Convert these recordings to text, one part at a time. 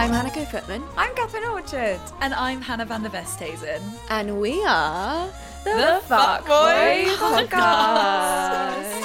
I'm Hanneke Footman. I'm Catherine Orchard. And I'm Hannah van der Vesthuizen. And we are the Fuckboy Podcast.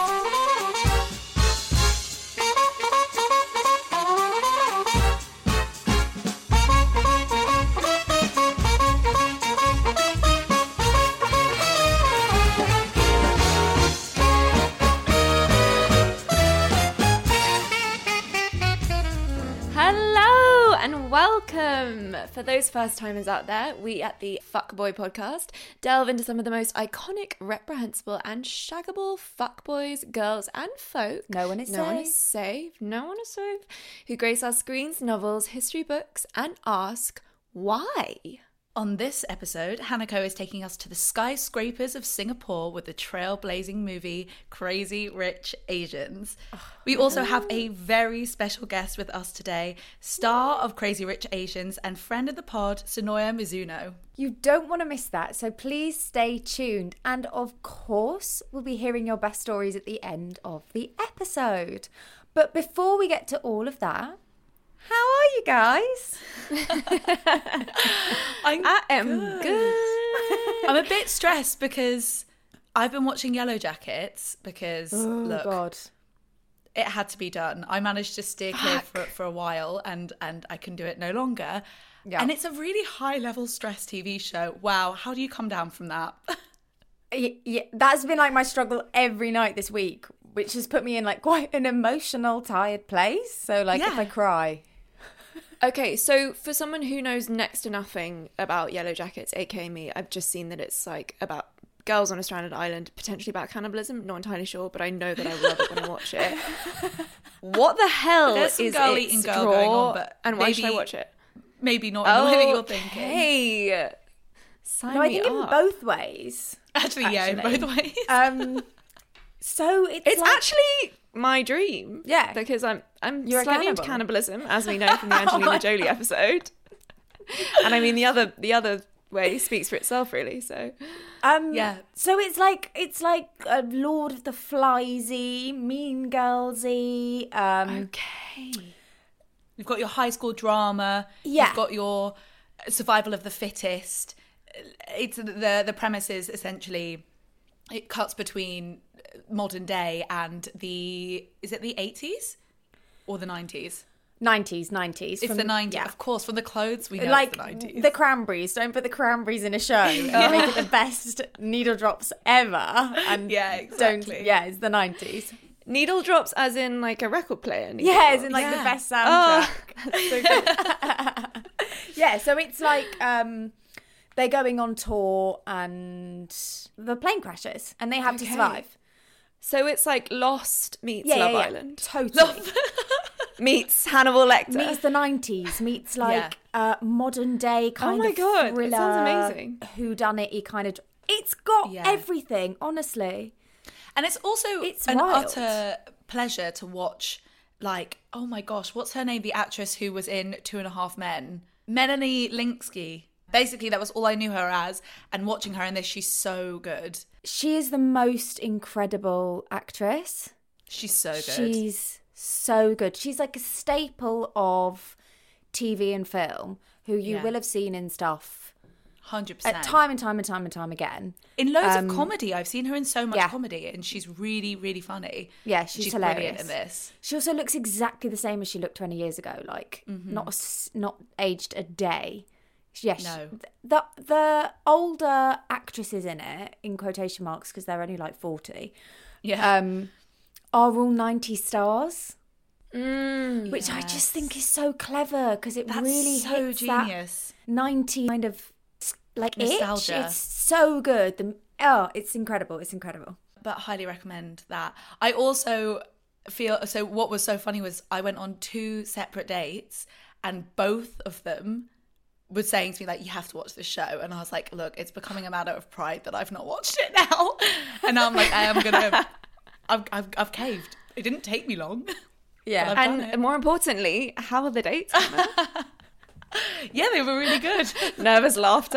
Hello and welcome. For those first timers out there, we at the Fuckboy Podcast delve into some of the most iconic, reprehensible and shaggable fuckboys, girls and folk. No one is safe, who grace our screens, novels, history books and ask why. On this episode, Hanneke is taking us to the skyscrapers of Singapore with the trailblazing movie Crazy Rich Asians. We also have a very special guest with us today, star of Crazy Rich Asians and friend of the pod, Sonoya Mizuno. You don't want to miss that, so please stay tuned. And of course, we'll be hearing your best stories at the end of the episode. But before we get to all of that, how are you guys? I am good. I'm a bit stressed because I've been watching Yellow Jackets because, look, God. It had to be done. I managed to steer clear for a while and I can do it no longer. Yeah. And it's a really high-level stress TV show. Wow, how do you come down from that? Yeah, that's been like my struggle every night this week, which has put me in like quite an emotional, tired place. So like if I cry... Okay, so for someone who knows next to nothing about Yellow Jackets, aka me, I've just seen that it's like about girls on a stranded island, potentially about cannibalism, not entirely sure, but I know that I will love it when I watch it. What the hell There's some is girl its eating girl draw, going on, but and why should I watch it? Maybe not in the way that you're thinking. Hey, sign no, I me think up. in both ways. Actually, yeah, in both ways. So it's like... actually my dream. Yeah. Because I'm You're slightly into cannibalism, as we know from the Angelina Jolie episode. And I mean the other way speaks for itself really, so yeah. So it's like a Lord of the Fliesy, Mean Girlsy. Okay. You've got your high school drama. Yeah. You've got your survival of the fittest. It's the premise is essentially it cuts between modern day and is it the 80s or the 90s? 90s. It's the 90s, yeah. Of course. From the clothes, we know like it's the 90s. The Cranberries. Don't put the Cranberries in a show. Make it the best needle drops ever. And yeah, exactly. It's the 90s. Needle drops as in like a record player. Yeah, as in like the best soundtrack. Yeah, so it's like they're going on tour and the plane crashes and they have to survive. So it's like Lost meets Love Island. Totally. Meets Hannibal Lecter. Meets the 90s. Meets like modern day kind of thriller. Oh my God, it sounds amazing. Whodunit-y kind of... It's got everything, honestly. And it's also an wild. utter pleasure to watch, like, oh my gosh, what's her name? The actress who was in 2.5 Men. Melanie Lynskey. Basically, that was all I knew her as. And watching her in this, she's so good. She is the most incredible actress. She's so good. She's so good. She's like a staple of TV and film who you will have seen in stuff 100%. Time and time again. In loads of comedy. I've seen her in so much comedy and she's really, really funny. Yeah, she's hilarious. Brilliant in this. She also looks exactly the same as she looked 20 years ago. Like, not aged a day. Yes, no. The older actresses in it, in quotation marks, because they're only like 40, are all 90 stars, which I just think is so clever because it really hits genius. That 90 kind of like nostalgia. Itch. It's so good. It's incredible. It's incredible. But highly recommend that. I also feel so. What was so funny was I went on 2 separate dates, and both of them was saying to me, like, you have to watch this show. And I was like, look, it's becoming a matter of pride that I've not watched it now. And now I'm like, I am going to... I've caved. It didn't take me long. Yeah. And more importantly, how are the dates? Yeah, they were really good. Nervous laughter.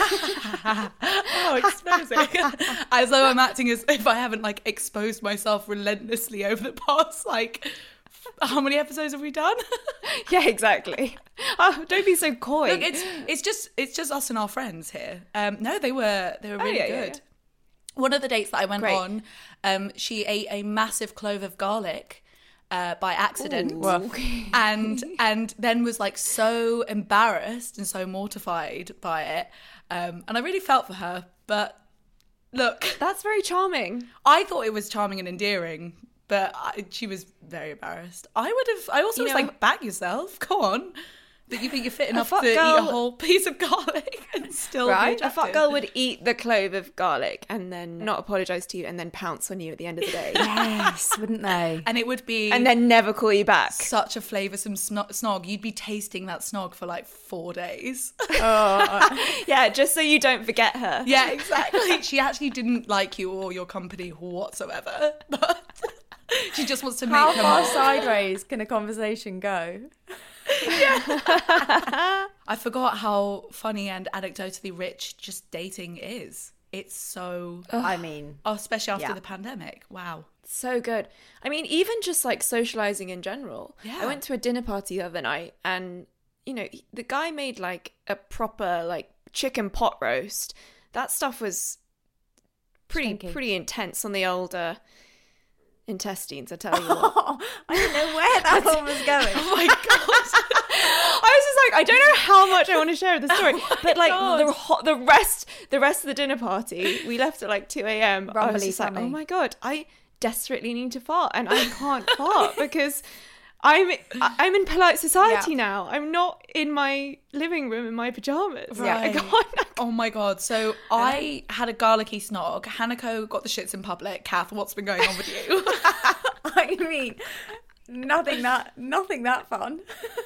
Oh, exposing. As though I'm acting as if I haven't, like, exposed myself relentlessly over the past, like... How many episodes have we done? Yeah, exactly. Oh, don't be so coy. Look, it's just us and our friends here. No, they were really good. Yeah. One of the dates that I went Great. on, she ate a massive clove of garlic by accident. Ooh. and then was like so embarrassed and so mortified by it. And I really felt for her. But look, That's very charming. I thought it was charming and endearing, but she was very embarrassed. I also was like, back yourself. Go on. That you think you're fit enough to eat a whole piece of garlic and still be Right? A attractive. fuck girl would eat the clove of garlic and then not apologise to you and then pounce on you at the end of the day. Yes, wouldn't they? And it would be And then never call you back. such a flavoursome snog. You'd be tasting that snog for like 4 days. Yeah, just so you don't forget her. Yeah, exactly. She actually didn't like you or your company whatsoever. But she just wants to make How her far mark. sideways can a conversation go? I forgot how funny and anecdotally rich just dating is. It's so... I mean, especially after Yeah. the pandemic. Wow. So good. I mean, even just like socializing in general. Yeah. I went to a dinner party the other night and, you know, the guy made like a proper like chicken pot roast. That stuff was Stinky. pretty intense on the old intestines, I tell you what. I didn't know where that one was going. Oh my God. I was just like, I don't know how much I want to share of the story, but like God. the rest of the dinner party, we left at like 2 a.m. I was Rumbly just like, tummy. oh my God, I desperately need to fart and I can't fart because I'm in polite society Yeah. now. I'm not in my living room in my pajamas. Right. I can't. Oh my God. So I had a garlicky snog. Hanako got the shits in public. Kath, what's been going on with you? I mean, nothing that fun.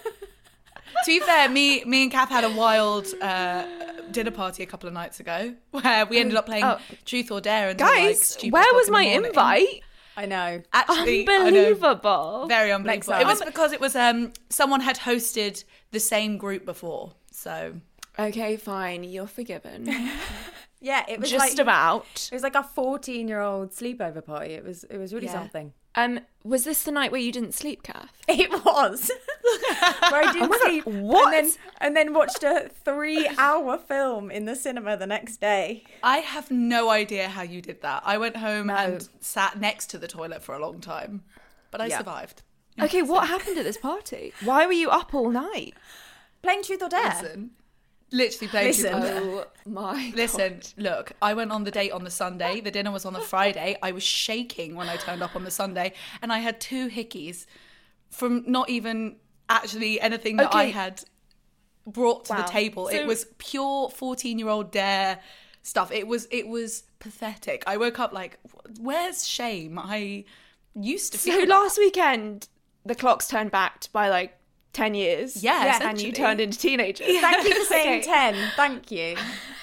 To be fair, me and Kath had a wild dinner party a couple of nights ago where we ended up playing Truth or Dare. Until, like, Guys, stupid where o'clock was in the my morning. invite? I know. Actually, I know. Unbelievable. Very unbelievable. time. It was because it was someone had hosted the same group before. So Okay, fine, you're forgiven. Yeah, it was Just like, about. It was like a 14-year-old sleepover party. It was really Yeah. something. Was this the night where you didn't sleep, Kath? It was. Where I didn't my God, sleep. what? And then watched a 3-hour film in the cinema the next day. I have no idea how you did that. I went home No. and sat next to the toilet for a long time, but I Yeah. survived. Okay, what happened at this party? Why were you up all night? Playing Truth or Dare. Listen, literally playing Listen. Truth or Dare. Oh my Listen, look, I went on the date on the Sunday. The dinner was on the Friday. I was shaking when I turned up on the Sunday, and I had 2 hickeys from not even actually anything that I Okay. had brought to the Wow. table. So- It was pure 14-year-old dare stuff. It was pathetic. I woke up like, where's shame? I used to So feel that. last weekend, the clocks turned back by like 10 years. Yeah, and essentially. you turned into teenagers. Thank you for saying Okay. 10. Thank you.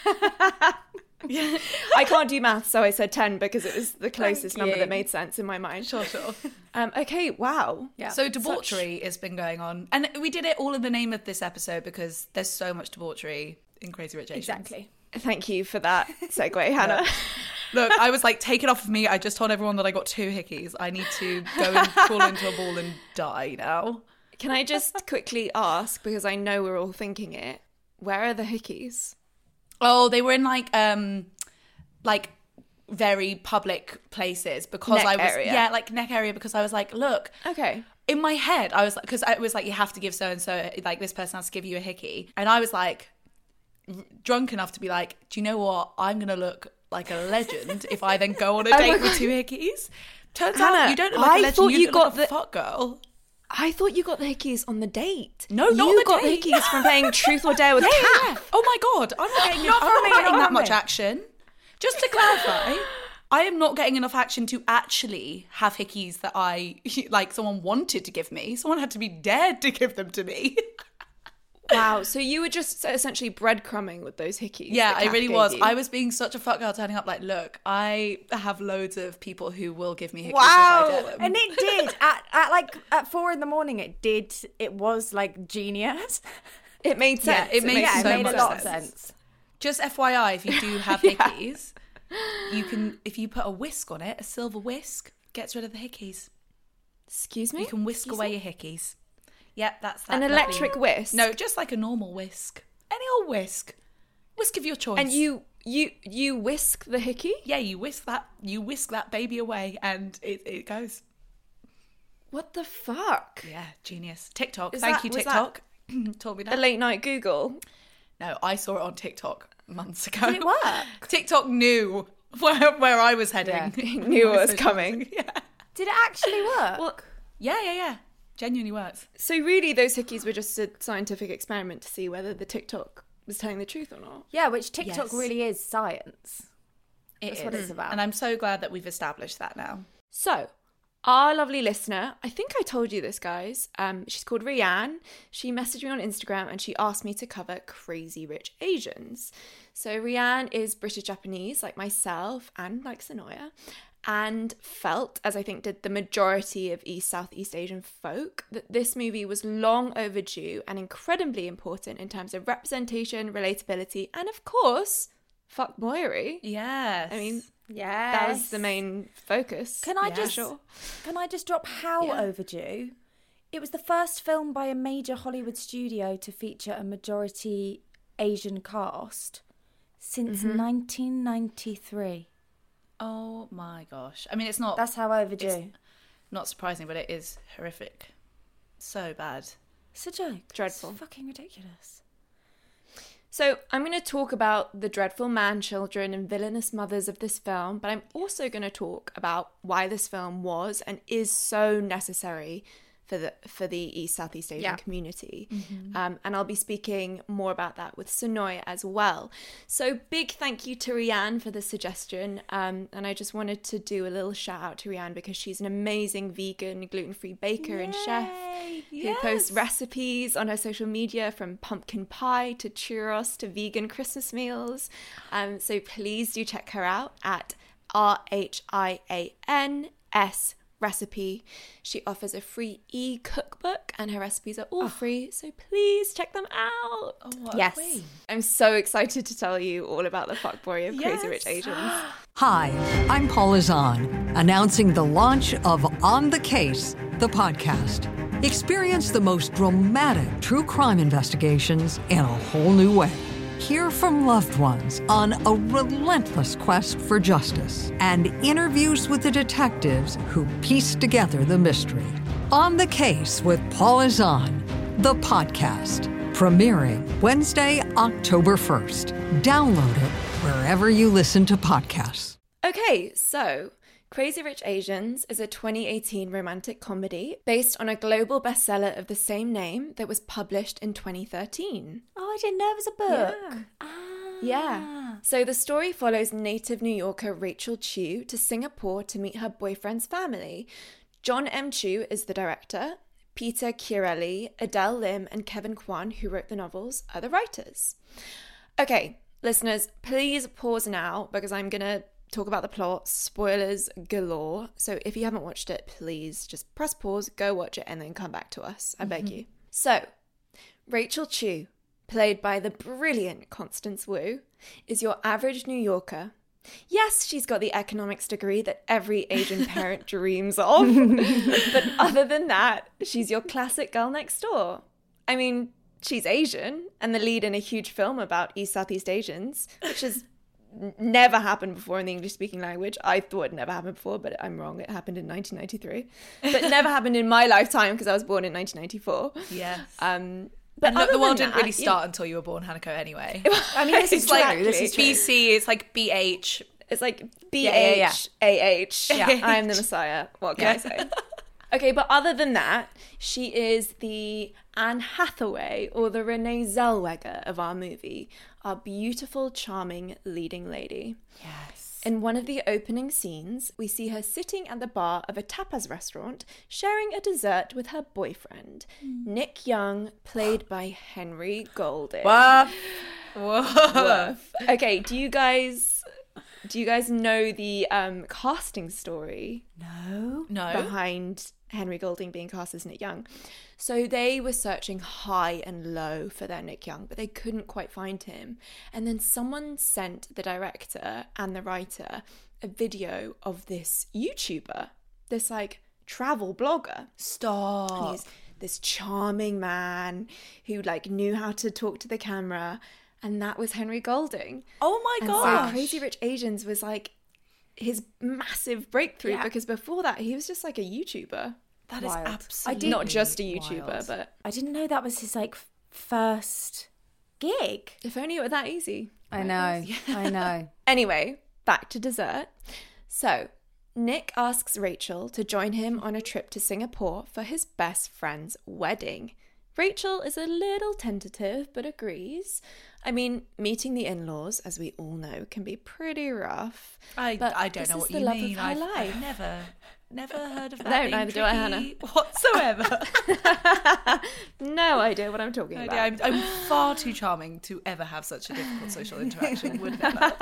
I can't do maths, so I said 10 because it was the closest number you. that made sense in my mind. Sure. Okay, wow. Yeah. So debauchery has been going on. And we did it all in the name of this episode because there's so much debauchery in Crazy Rich Asians. Exactly. Thank you for that segue, Hannah. Look, I was like, take it off of me. I just told everyone that I got 2 hickeys. I need to go and crawl into a ball and die now. Can I just quickly ask, because I know we're all thinking it, where are the hickeys? Oh, they were in like very public places because Neck I was area. like neck area because I was like, look, Okay. in my head I was like, because I was like, you have to give so and so, like this person has to give you a hickey, and I was like drunk enough to be like, do you know what? I'm gonna look like a legend if I then go on a my date with God. 2 hickeys. Turns Hannah, out you don't look like I a legend. thought You you look got like a the- fuck girl. I thought you got the hickeys on the date. No, not you the got date. the hickeys from playing Truth or Dare with Kath. Oh my God, I'm not getting, Not I'm from not me, getting not that from much me. action. Just to clarify, I am not getting enough action to actually have hickeys that I, like, someone wanted to give me. Someone had to be dared to give them to me. Wow, so you were just essentially breadcrumbing with those hickeys. Yeah, that I Kath really gave was. you. I was being such a fuck girl, turning up like, look, I have loads of people who will give me hickeys Wow. if I dare them. And it did. At 4 a.m, it did. It was like genius. It made sense. it made Yeah, so it made much a lot of sense. sense. Just FYI, if you do have hickeys, you can, if you put a whisk on it, a silver whisk, gets rid of the hickeys. Excuse me? You can whisk away your hickeys. Yep, that's that. An electric whisk? No, just like a normal whisk. Any old whisk. Whisk of your choice. And you whisk the hickey? Yeah, you whisk that baby away and it goes. What the fuck? Yeah, genius. TikTok. Was Thank you, that TikTok. Told me a that. late night Google? No, I saw it on TikTok months ago. Did it work? TikTok knew where I was heading. Yeah, it knew what was coming. Yeah. Did it actually work? Well, Yeah. Genuinely works. so really those hickeys were just a scientific experiment to see whether the TikTok was telling the truth or not. yeah, which TikTok Yes. really is science. It That's what it's about. And I'm so glad that we've established that now. So, our lovely listener, I think I told you this, guys. She's called Rianne. She messaged me on Instagram and she asked me to cover Crazy Rich Asians. So, Rianne is British Japanese, like myself and like Sonoya, and felt, as I think did the majority of Southeast Asian folk, that this movie was long overdue and incredibly important in terms of representation, relatability, and of course, fuckboyery. Yes. I mean, Yeah, that was the main focus. Can I Yeah. just Sure. can I just drop how Yeah. overdue? It was the first film by a major Hollywood studio to feature a majority Asian cast since 1993. Oh my gosh. I mean, it's not That's how overdue. It's- not surprising, but it is horrific. So bad. It's a joke. Dreadful. It's fucking ridiculous. So I'm going to talk about the dreadful man-children and villainous mothers of this film, but I'm also going to talk about why this film was and is so necessary for the Southeast Asian community. And I'll be speaking more about that with Sonoya as well. So big thank you to Rianne for the suggestion. And I just wanted to do a little shout out to Rianne because she's an amazing vegan, gluten-free baker and chef who posts recipes on her social media, from pumpkin pie to churros to vegan Christmas meals. So please do check her out at RHIANS recipe. She offers a free e-cookbook and her recipes are all free, so please check them out. Oh, what Yes. a queen. I'm so excited to tell you all about the fuckboy of Crazy Rich Asians. Hi, I'm Paula Zahn, announcing the launch of On the Case, the podcast. Experience the most dramatic true crime investigations in a whole new way. Hear from loved ones on a relentless quest for justice and interviews with the detectives who piece together the mystery. On the Case with Paula Zahn, the podcast, premiering Wednesday, October 1st. Download it wherever you listen to podcasts. Okay, so Crazy Rich Asians is a 2018 romantic comedy based on a global bestseller of the same name that was published in 2013. Oh, I didn't know it was a book. Yeah. So the story follows native New Yorker Rachel Chu to Singapore to meet her boyfriend's family. John M. Chu is the director. Peter Chiarelli, Adele Lim, and Kevin Kwan, who wrote the novels, are the writers. Okay, listeners, please pause now because I'm going to talk about the plot. Spoilers galore. So if you haven't watched it, please just press pause, go watch it, and then come back to us. I beg you. So, Rachel Chu, played by the brilliant Constance Wu, is your average New Yorker. Yes, she's got the economics degree that every Asian parent dreams of. But other than that, she's your classic girl next door. I mean, she's Asian and the lead in a huge film about Southeast Asians, which has never happened before in the English-speaking language. I thought it never happened before, but I'm wrong. It happened in 1993. But never happened in my lifetime because I was born in 1994. Yes. But And look, the world other didn't than really that, start until you were born, Hanako, anyway. I mean, this is It's like true. This is true. BC, it's like BH. It's like Yeah. BHAH. I am the Messiah. What can I say? Okay, but other than that, she is the Anne Hathaway or the Renee Zellweger of our movie, our beautiful, charming leading lady. Yes. In one of the opening scenes, we see her sitting at the bar of a tapas restaurant, sharing a dessert with her boyfriend, Nick Young, played by Henry Golding. Woof. Okay, do you guys know the casting story No. No. behind Henry Golding being cast as Nick Young? So they were searching high and low for their Nick Young, but they couldn't quite find him. And then someone sent the director and the writer a video of this YouTuber, this like travel blogger. Stop. And he's this charming man who like knew how to talk to the camera, and that was Henry Golding. Oh my And gosh. so Crazy Rich Asians was like his massive breakthrough, because before that he was just like a YouTuber. That is Wild. absolutely Not just a YouTuber, wild. but I didn't know that was his like first gig. if only it were that easy. I know. I know. Anyway, back to dessert. So, Nick asks Rachel to join him on a trip to Singapore for his best friend's wedding. Rachel is a little tentative, but agrees. I mean, meeting the in-laws, as we all know, can be pretty rough. I but don't this know is what the you love mean. of her I've life. never heard of that. No, being neither do I, tricky whatsoever. No idea what I'm talking about. I'm far too charming to ever have such a difficult social interaction. Would never.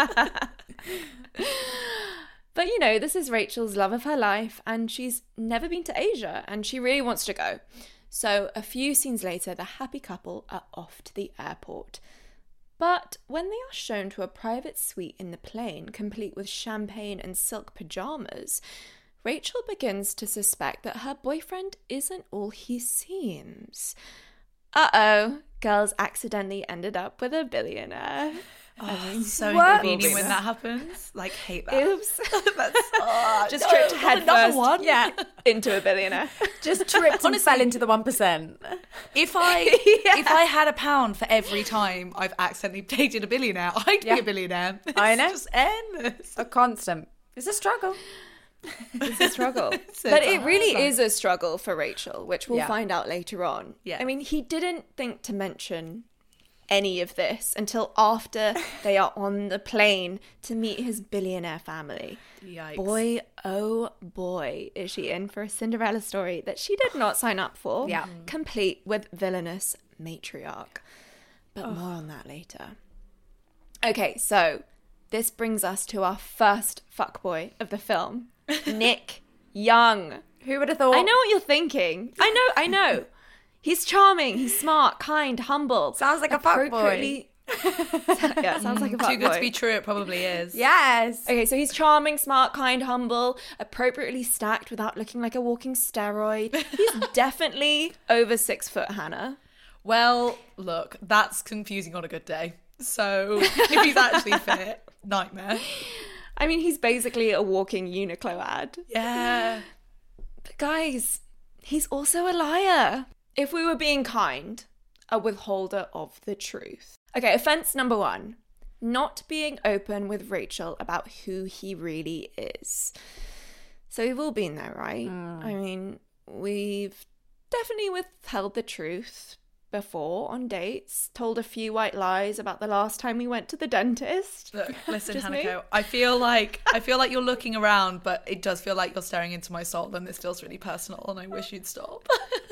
But, you know, this is Rachel's love of her life, and she's never been to Asia, and she really wants to go. So a few scenes later, the happy couple are off to the airport. But when they are shown to a private suite in the plane, complete with champagne and silk pajamas, Rachel begins to suspect that her boyfriend isn't all he seems. Uh-oh, girls accidentally ended up with a billionaire. So What? inconvenient when that happens. Like, hate that. Oops. That's Just tripped head another first one. Yeah, into a billionaire. Just tripped and fell into the 1%. If I had £1 for every time I've accidentally dated a billionaire, I'd be a billionaire. I know. It's just endless. A constant. It's a struggle. It's a struggle. It's But a it really hard is a struggle for Rachel, which we'll Yeah. find out later on. Yeah. I mean, he didn't think to mention any of this until after they are on the plane to meet his billionaire family. Yikes. Boy, oh boy, is she in for a Cinderella story that she did not sign up for. Yeah. Complete with villainous matriarch. But more on that later. Okay, so this brings us to our first fuckboy of the film, Nick Young. Who would have thought? I know what you're thinking. I know. He's charming, he's smart, kind, humble. Sounds like a fuckboy. Yeah, it sounds like a fuckboy. Too good to be true, it probably is. Yes. Okay, so he's charming, smart, kind, humble, appropriately stacked without looking like a walking steroid. He's definitely over 6 foot, Hannah. Well, look, that's confusing on a good day. So if he's actually fit, nightmare. I mean, he's basically a walking Uniqlo ad. Yeah. But guys, he's also a liar. If we were being kind, a withholder of the truth. Okay, offense number 1. Not being open with Rachel about who he really is. So we've all been there, right? I mean, we've definitely withheld the truth before on dates, told a few white lies about the last time we went to the dentist. Look, listen, Just me? Hanako, I feel like you're looking around, but it does feel like you're staring into my soul, and this feels really personal, and I wish you'd stop.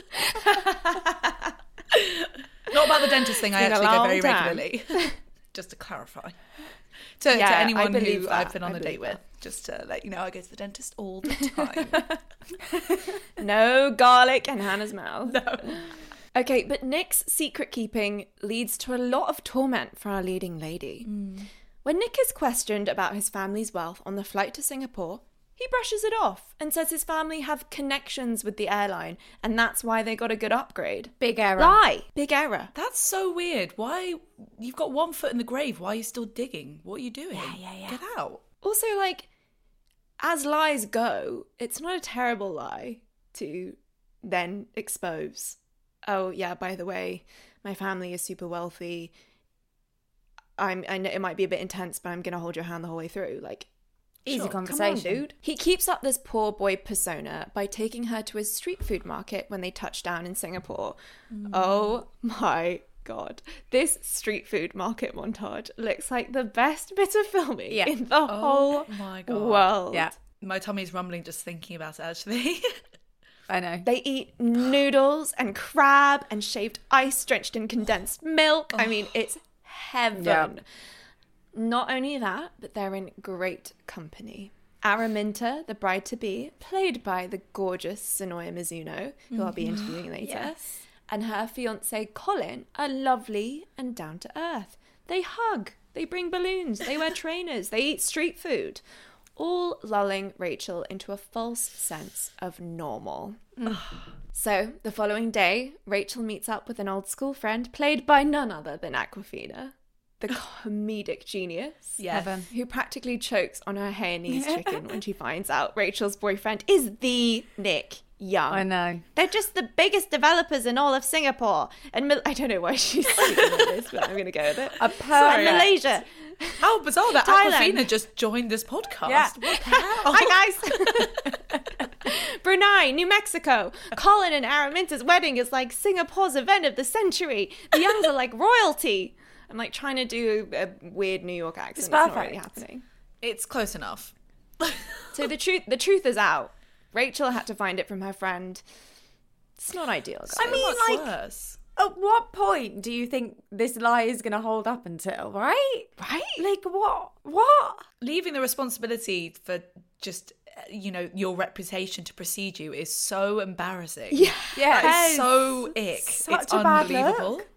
Not about the dentist thing. I Been a actually go long very time. regularly. Just to clarify. To Yeah, I anyone believe who that. I've been on I a date believe with, just to let you know, I go to the dentist all the time. No garlic in Hannah's mouth. No. Okay, but Nick's secret keeping leads to a lot of torment for our leading lady. When Nick is questioned about his family's wealth on the flight to Singapore, he brushes it off and says his family have connections with the airline and that's why they got a good upgrade. Big error. Lie. Big error. That's so weird. Why? You've got one foot in the grave. Why are you still digging? What are you doing? Yeah. Get out. Also, like, as lies go, it's not a terrible lie to then expose. Oh, yeah, by the way, my family is super wealthy. I know it might be a bit intense, but I'm going to hold your hand the whole way through. Like, Easy sure, conversation. Come on, dude. He keeps up this poor boy persona by taking her to his street food market when they touch down in Singapore. Oh my God. This street food market montage looks like the best bit of filming in the whole my God. world. Yeah. My tummy's rumbling just thinking about it, actually. I know. They eat noodles and crab and shaved ice drenched in condensed milk. I mean, it's heaven. Yeah. Not only that, but they're in great company. Araminta, the bride-to-be, played by the gorgeous Sonoya Mizuno, who I'll be interviewing later, Yes. and her fiancé Colin are lovely and down-to-earth. They hug, they bring balloons, they wear trainers, they eat street food. all lulling Rachel into a false sense of normal. So, the following day, Rachel meets up with an old school friend played by none other than Awkwafina, the comedic genius, who practically chokes on her Hainanese chicken when she finds out Rachel's boyfriend is the Nick Young. I know. They're just the biggest developers in all of Singapore. And I don't know why she's speaking like this, but I'm going to go with it. And Malaysia. How bizarre that Thailand. Awkwafina just joined this podcast. Yeah. What the hell? Hi, guys. Brunei, New Mexico. Colin and Araminta's wedding is like Singapore's event of the century. The Youngs are like royalty. I'm like trying to do a weird New York accent. It's not really happening. It's close enough. So the truth is out. Rachel had to find it from her friend. It's not ideal, guys. I mean, Much like, worse. at what point do you think this lie is going to hold up until, right? Right? Like, what? Leaving the responsibility for just, your reputation to precede you is so embarrassing. Yeah. That is so ick. Such it's a bad unbelievable. look.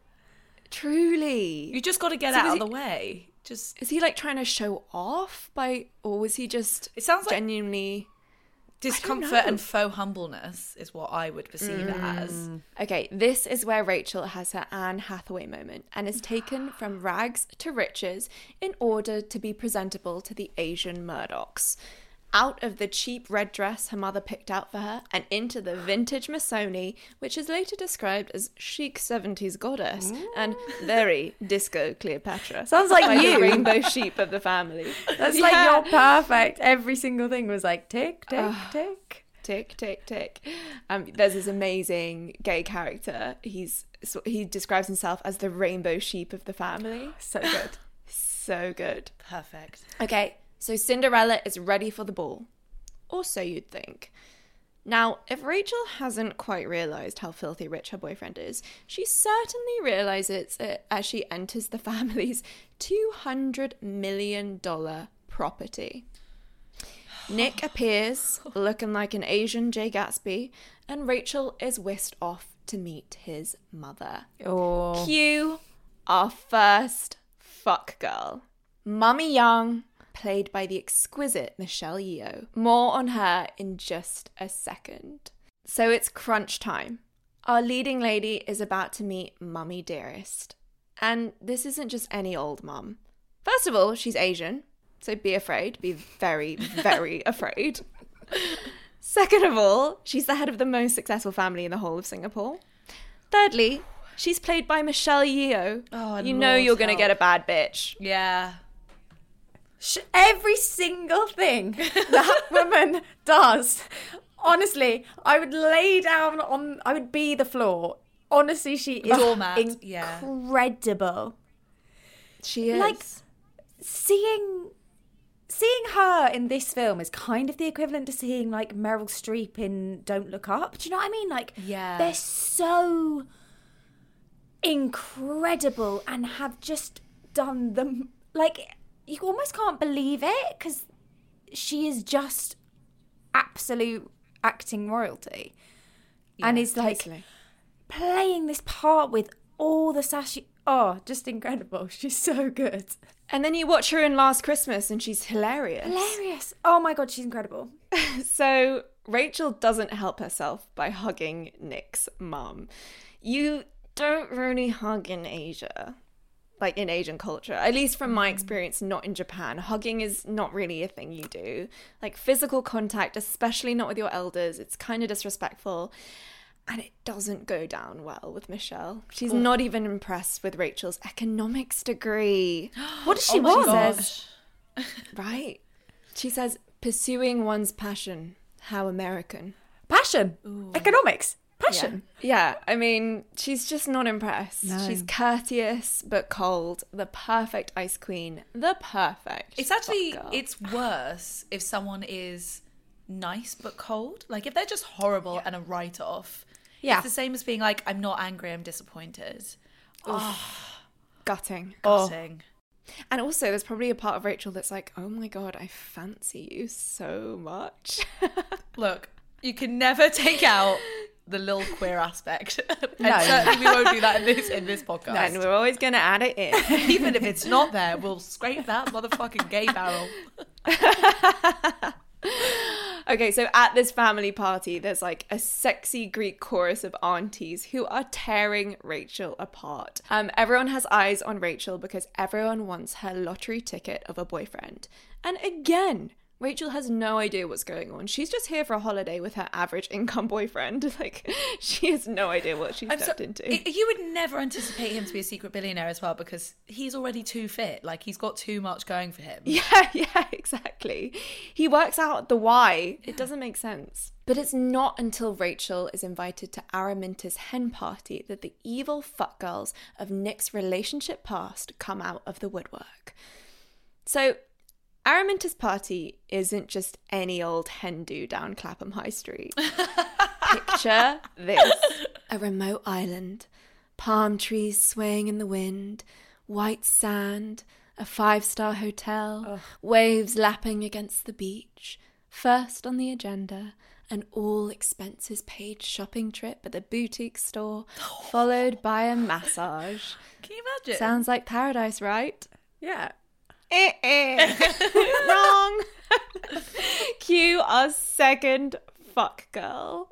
Truly. You just got to get So out is of the he- way. Just Is he like trying to show off or was he just It sounds like genuinely... discomfort and faux humbleness is what I would perceive it as. Okay, this is where Rachel has her Anne Hathaway moment and is taken from rags to riches in order to be presentable to the Asian Murdochs. Out of the cheap red dress her mother picked out for her and into the vintage Missoni, which is later described as chic 70s goddess and very disco Cleopatra. Sounds like by the you. rainbow sheep of the family. That's like you're perfect. Every single thing was like tick, tick, tick. Tick, tick, tick. There's this amazing gay character. He describes himself as the rainbow sheep of the family. So good. So good. Perfect. Okay, so Cinderella is ready for the ball. Or so you'd think. Now, if Rachel hasn't quite realised how filthy rich her boyfriend is, she certainly realises it as she enters the family's $200 million property. Nick appears, looking like an Asian Jay Gatsby, and Rachel is whisked off to meet his mother. Oh. Cue our first fuck girl. Mummy Young, played by the exquisite Michelle Yeoh. More on her in just a second. So it's crunch time. Our leading lady is about to meet Mummy Dearest. And this isn't just any old mum. First of all, she's Asian, so be afraid. Be very, very afraid. Second of all, she's the head of the most successful family in the whole of Singapore. Thirdly, she's played by Michelle Yeoh. Oh, you know Lord you're going to help. get a bad bitch. Yeah. Every single thing that woman does. Honestly, I would lay down I would be the floor. Honestly, she is Doormat, yeah. incredible. She is. Like, seeing her in this film is kind of the equivalent to seeing like Meryl Streep in Don't Look Up. Do you know what I mean? Like, Yeah. they're so incredible and have just done them. Like, you almost can't believe it because she is just absolute acting royalty, and is like totally. playing this part with all the sassy. Oh, just incredible! She's so good. And then you watch her in Last Christmas and she's hilarious. Hilarious. Oh my god, she's incredible. So Rachel doesn't help herself by hugging Nick's mum. You don't really hug in Asia. Like in Asian culture, at least from my experience, not in Japan. Hugging is not really a thing you do. Like physical contact, especially not with your elders, it's kind of disrespectful. And it doesn't go down well with Michelle. She's not even impressed with Rachel's economics degree. What does she Oh my want? gosh. Right. She says, pursuing one's passion. How American. Passion, economics, passion. Yeah, I mean, she's just not impressed. No. She's courteous but cold. The perfect ice queen. The perfect. It's actually, fuck girl. it's worse if someone is nice but cold. Like, if they're just horrible and a write-off. Yeah. It's the same as being like, I'm not angry, I'm disappointed. gutting. Gutting. And also, there's probably a part of Rachel that's like, oh my god, I fancy you so much. Look, you can never take out the little queer aspect. And certainly we won't do that in this podcast. And we're always going to add it in. Even if it's not there, we'll scrape that motherfucking gay barrel. Okay, so at this family party, there's like a sexy Greek chorus of aunties who are tearing Rachel apart. Everyone has eyes on Rachel because everyone wants her lottery ticket of a boyfriend. And again, Rachel has no idea what's going on. She's just here for a holiday with her average income boyfriend. Like, she has no idea what she's stepped into. You would never anticipate him to be a secret billionaire as well, because he's already too fit. Like, he's got too much going for him. Yeah, exactly. He works out the why. It doesn't make sense. But it's not until Rachel is invited to Araminta's hen party that the evil fuckgirls of Nick's relationship past come out of the woodwork. So Araminta's party isn't just any old hen do down Clapham High Street. Picture this. A remote island, palm trees swaying in the wind, white sand, a 5-star hotel, waves lapping against the beach. First on the agenda, an all expenses paid shopping trip at the boutique store, followed by a massage. Can you imagine? Sounds like paradise, right? Yeah. Wrong. Cue our second fuck girl.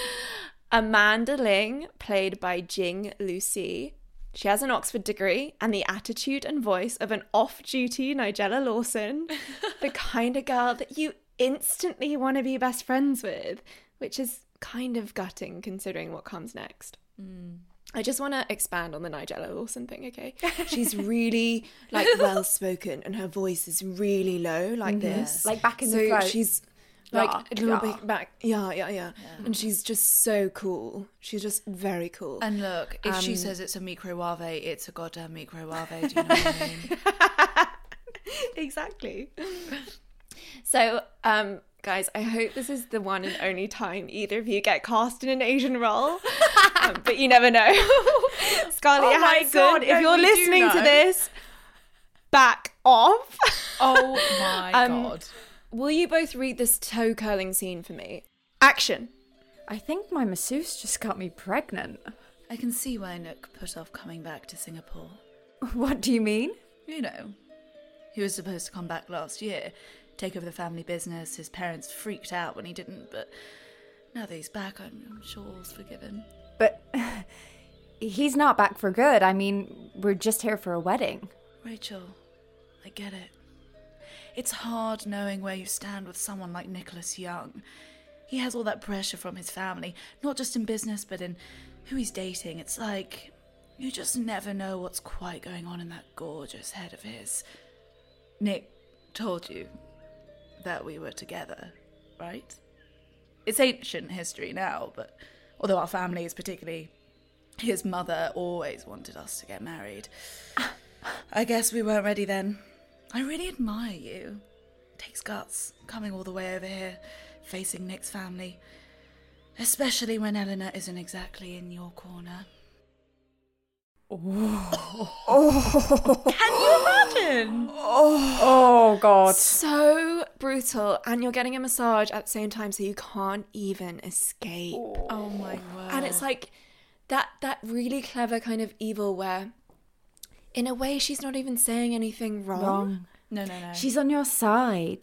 Amanda Ling, played by Jing Lucy. She has an Oxford degree and the attitude and voice of an off-duty Nigella Lawson. The kind of girl that you instantly want to be best friends with, which is kind of gutting considering what comes next. I just want to expand on the Nigella Lawson thing, okay? She's really, like, well-spoken and her voice is really low, like this. Like back in the throat. She's, like, a little bit back. Yeah. And she's just so cool. She's just very cool. And look, if she says it's a microwave, it's a goddamn microwave. Do you know what I mean? Exactly. So, guys, I hope this is the one and only time either of you get cast in an Asian role. But you never know. Scarlett Johansson, if you're listening to this, back off. Oh my God. Will you both read this toe curling scene for me? Action. I think my masseuse just got me pregnant. I can see why Nick put off coming back to Singapore. What do you mean? You know, he was supposed to come back last year, take over the family business. His parents freaked out when he didn't, but now that he's back, I'm sure all's forgiven. But he's not back for good. I mean, we're just here for a wedding. Rachel, I get it. It's hard knowing where you stand with someone like Nicholas Young. He has all that pressure from his family, not just in business, but in who he's dating. It's like you just never know what's quite going on in that gorgeous head of his. Nick told you that we were together, right? It's ancient history now, but although our families, particularly his mother, always wanted us to get married, I guess we weren't ready then. I really admire you. It takes guts coming all the way over here, facing Nick's family, especially when Eleanor isn't exactly in your corner. Can you imagine? Oh God. So brutal. And you're getting a massage at the same time, so you can't even escape. Oh my word. And it's like that really clever kind of evil where in a way she's not even saying anything wrong. No. She's on your side.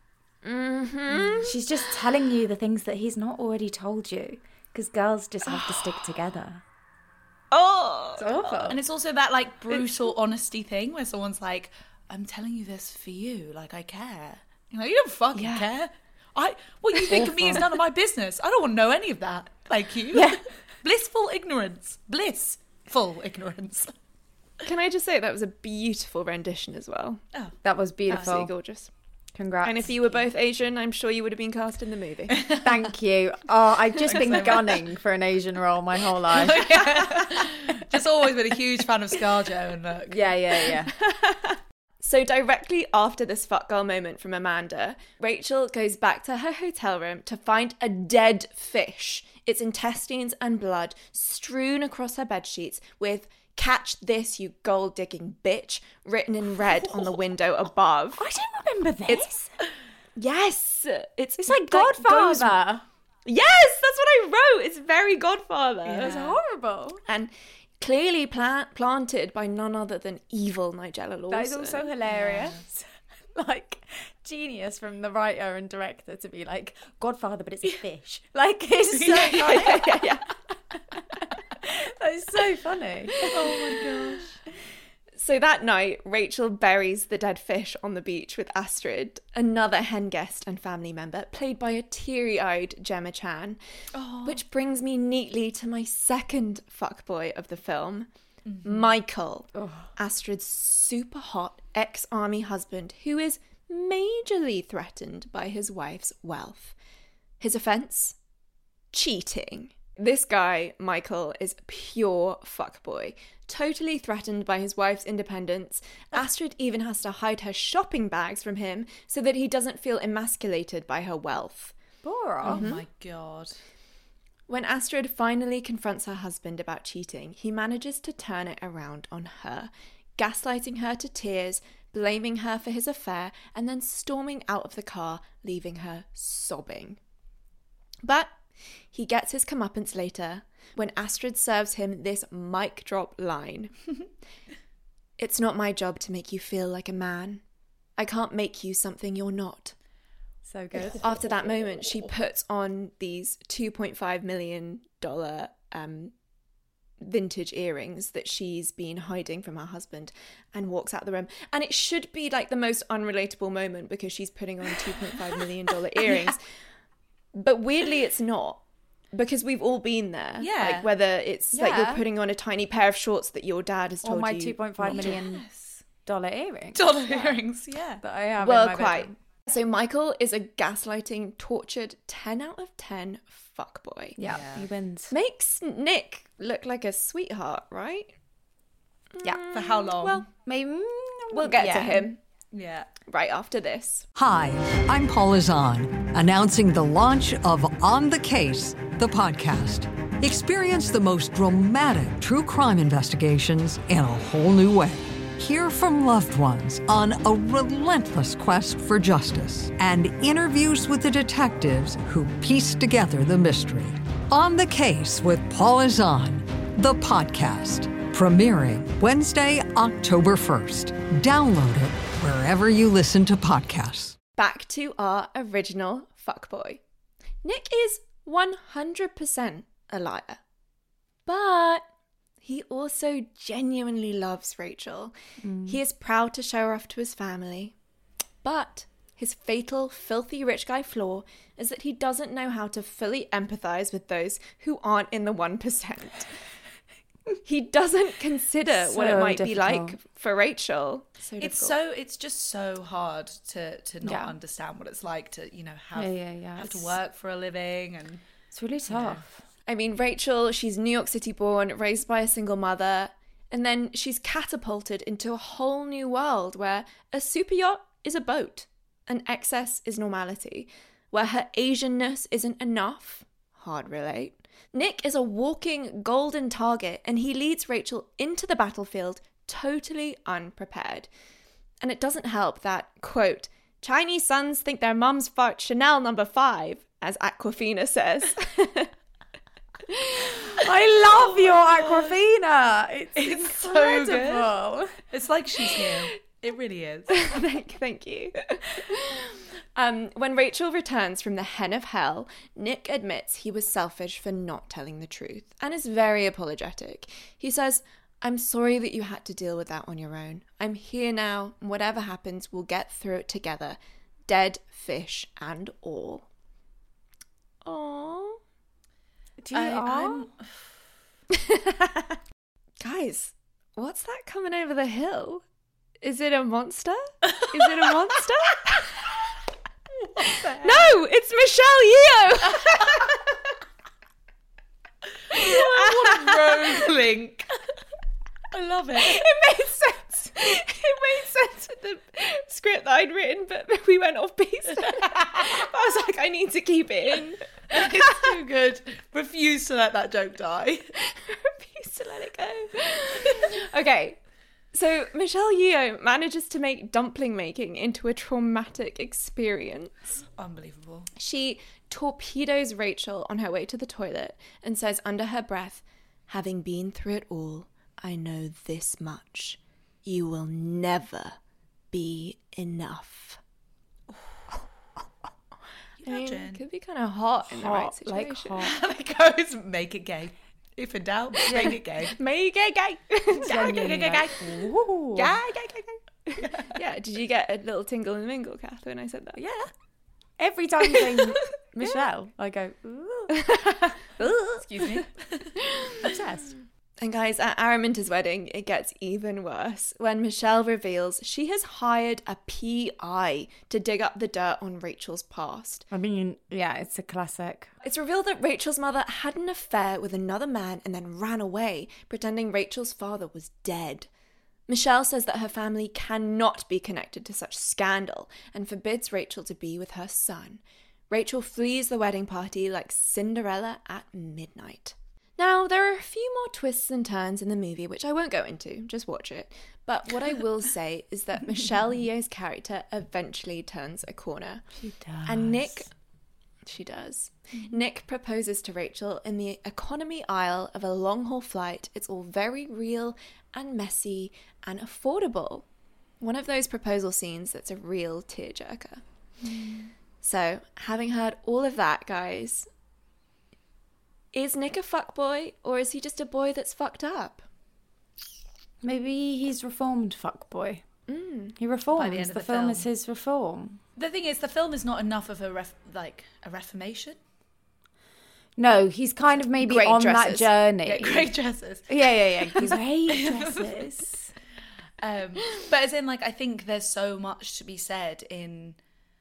She's just telling you the things that he's not already told you. Because girls just have to stick together. Oh, It's awful. And it's also that like brutal honesty thing where someone's like, I'm telling you this for you, like I care. You know, you don't fucking care. What you think of me is none of my business. I don't want to know any of that. Thank you. Yeah. Blissful ignorance. Blissful ignorance. Can I just say that was a beautiful rendition as well? Oh, That was beautiful. Absolutely gorgeous. Congrats. And if you were both Asian, I'm sure you would have been cast in the movie. Thank you. Oh, I've just been gunning for an Asian role my whole life. just always been a huge fan of ScarJo and look. Yeah. So directly after this fuck girl moment from Amanda, Rachel goes back to her hotel room to find a dead fish, its intestines and blood strewn across her bedsheets with "Catch this, you gold-digging bitch," written in red on the window above. I don't remember this. Yes, it's like Godfather. Yes, that's what I wrote. It's very Godfather. It was horrible. And clearly planted by none other than evil Nigella Lawson. That is also hilarious. Like, genius from the writer and director to be like, Godfather, but it's a fish. Like, it's so funny. yeah. That is so funny. Oh my gosh. So that night, Rachel buries the dead fish on the beach with Astrid, another hen guest and family member, played by a teary-eyed Gemma Chan. Oh. Which brings me neatly to my second fuckboy of the film, Michael, Astrid's super hot ex-army husband who is majorly threatened by his wife's wealth. His offence? Cheating. This guy, Michael, is pure fuckboy. Totally threatened by his wife's independence. Astrid even has to hide her shopping bags from him so that he doesn't feel emasculated by her wealth. Bora. Oh my God. When Astrid finally confronts her husband about cheating, he manages to turn it around on her, gaslighting her to tears, blaming her for his affair, and then storming out of the car, leaving her sobbing. But he gets his comeuppance later when Astrid serves him this mic drop line. It's not my job to make you feel like a man. I can't make you something you're not. So good. After that moment, she puts on these $2.5 million vintage earrings that she's been hiding from her husband and walks out the room. And it should be like the most unrelatable moment because she's putting on $2.5 million earrings. But weirdly, it's not. Because we've all been there. Yeah. Like whether it's like you're putting on a tiny pair of shorts that your dad has told you. Or my $2.5 million earrings. Earrings, yeah. That I have Well, in my quite. bedroom. So Michael is a gaslighting, tortured 10 out of 10 fuckboy. Yeah, he wins. Makes Nick look like a sweetheart, right? Yeah. For how long? Well, Maybe we'll get to him yeah. right after this. Hi, I'm Paula Zahn, announcing the launch of On the Case, the podcast. Experience the most dramatic true crime investigations in a whole new way. Hear from loved ones on a relentless quest for justice and interviews with the detectives who piece together the mystery. On the Case with Paula Zahn, the podcast, premiering Wednesday, October 1st. Download it wherever you listen to podcasts. Back to our original fuckboy. Nick is 100% a liar. But he also genuinely loves Rachel. He is proud to show her off to his family. But his fatal, filthy rich guy flaw is that he doesn't know how to fully empathize with those who aren't in the 1%. He doesn't consider what it might be like for Rachel. It's just so hard to not understand what it's like to, have to work for a living, and it's really tough. I mean, Rachel, she's New York City born, raised by a single mother, and then she's catapulted into a whole new world where a super yacht is a boat, and excess is normality, where her Asianness isn't enough, hard relate. Nick is a walking golden target, and he leads Rachel into the battlefield totally unprepared. And it doesn't help that, quote, Chinese sons think their mums fart Chanel No. 5, as Aquafina says. I love your Aquafina. It's incredible. So good. It's like she's here. It really is. Thank you. When Rachel returns from the Hen of Hell, Nick admits he was selfish for not telling the truth and is very apologetic. He says, I'm sorry that you had to deal with that on your own. I'm here now, and whatever happens, we'll get through it together. Dead fish and all. Aww. Do you Guys, what's that coming over the hill? Is it a monster? Is it a monster? No, it's Michelle Yeoh. What a rogue link. I love it. It made sense. It made sense with the script that I'd written, but we went off piece. But I was like, I need to keep it in. It's too good. Refuse to let that joke die. Refuse to let it go. Okay. So Michelle Yeoh manages to make dumpling making into a traumatic experience. Unbelievable. She torpedoes Rachel on her way to the toilet and says under her breath, "Having been through it all, I know this much. You will never be enough." Imagine. It could be kind of hot in the right like situation. hot. And it goes, make it gay. If in doubt, make it gay. Make it gay. Genuinely like, ooh. Yeah, did you get a little tingle in the mingle, Kath, when I said that? Yeah. Every time you say Michelle, I go, ooh. Excuse me. Obsessed. And guys, at Araminta's wedding, it gets even worse when Michelle reveals she has hired a PI to dig up the dirt on Rachel's past. I mean, yeah, it's a classic. It's revealed that Rachel's mother had an affair with another man and then ran away, pretending Rachel's father was dead. Michelle says that her family cannot be connected to such scandal and forbids Rachel to be with her son. Rachel flees the wedding party like Cinderella at midnight. Now, there are a few more twists and turns in the movie, which I won't go into, just watch it. But what I will say is that Michelle Yeoh's character eventually turns a corner. She does. And Nick proposes to Rachel in the economy aisle of a long-haul flight. It's all very real and messy and affordable. One of those proposal scenes that's a real tearjerker. So, having heard all of that, guys, is Nick a fuckboy, or is he just a boy that's fucked up? Maybe he's reformed fuckboy. He By reforms. the end of The the film film. is his reform. The thing is, the film is not enough of a reformation. No, he's kind of maybe Great on dresses. that journey. Yeah, great dresses. Yeah. Great dresses. But as in, like, I think there's so much to be said in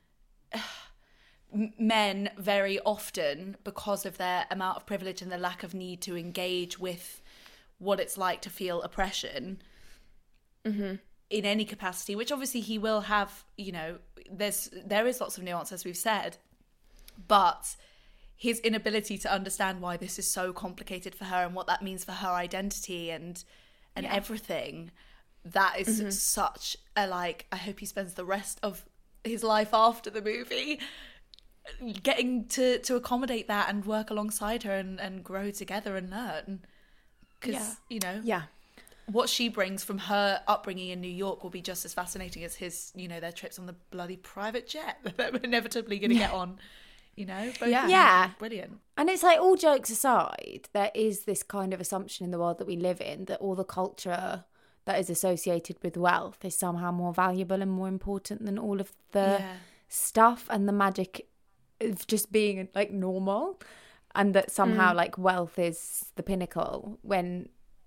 men very often, because of their amount of privilege and the lack of need to engage with what it's like to feel oppression in any capacity, which obviously he will have, there is lots of nuance, as we've said, but his inability to understand why this is so complicated for her and what that means for her identity and everything, that is such a, like, I hope he spends the rest of his life after the movie getting to accommodate that and work alongside her and grow together and learn. Because, what she brings from her upbringing in New York will be just as fascinating as his, their trips on the bloody private jet that they're inevitably going to get on. Both Yeah. brilliant. And it's like, all jokes aside, there is this kind of assumption in the world that we live in that all the culture that is associated with wealth is somehow more valuable and more important than all of the stuff and the magic of just being like normal, and that somehow like wealth is the pinnacle, when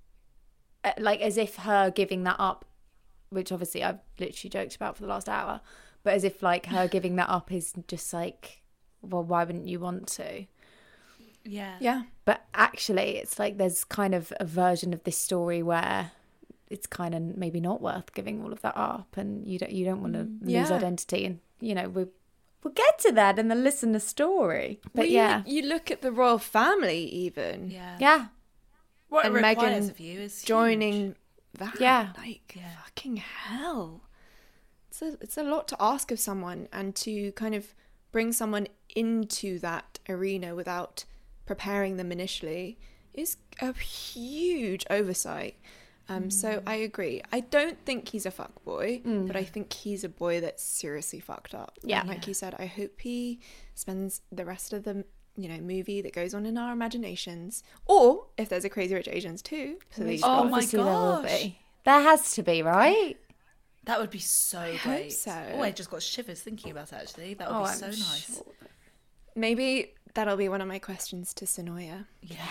like, as if her giving that up, which obviously I've literally joked about for the last hour, but as if like her giving that up is just like, well, why wouldn't you want to? Yeah. But actually it's like there's kind of a version of this story where it's kind of maybe not worth giving all of that up, and you don't want to lose identity, and we'll get to that in the listener story. But you look at the royal family even. Yeah. What And it requires Meghan of you is joining that. Yeah. Fucking hell. It's a lot to ask of someone, and to kind of bring someone into that arena without preparing them initially is a huge oversight. So I agree. I don't think he's a fuckboy, but I think he's a boy that's seriously fucked up. Yeah. And like you said, I hope he spends the rest of the movie that goes on in our imaginations. Or if there's a Crazy Rich Asians 2, please. Oh my Obviously there will gosh. be. There has to be, right? That would be so hope great. so. Oh, I just got shivers thinking about it, actually. That would be so nice. Maybe that'll be one of my questions to Sonoya.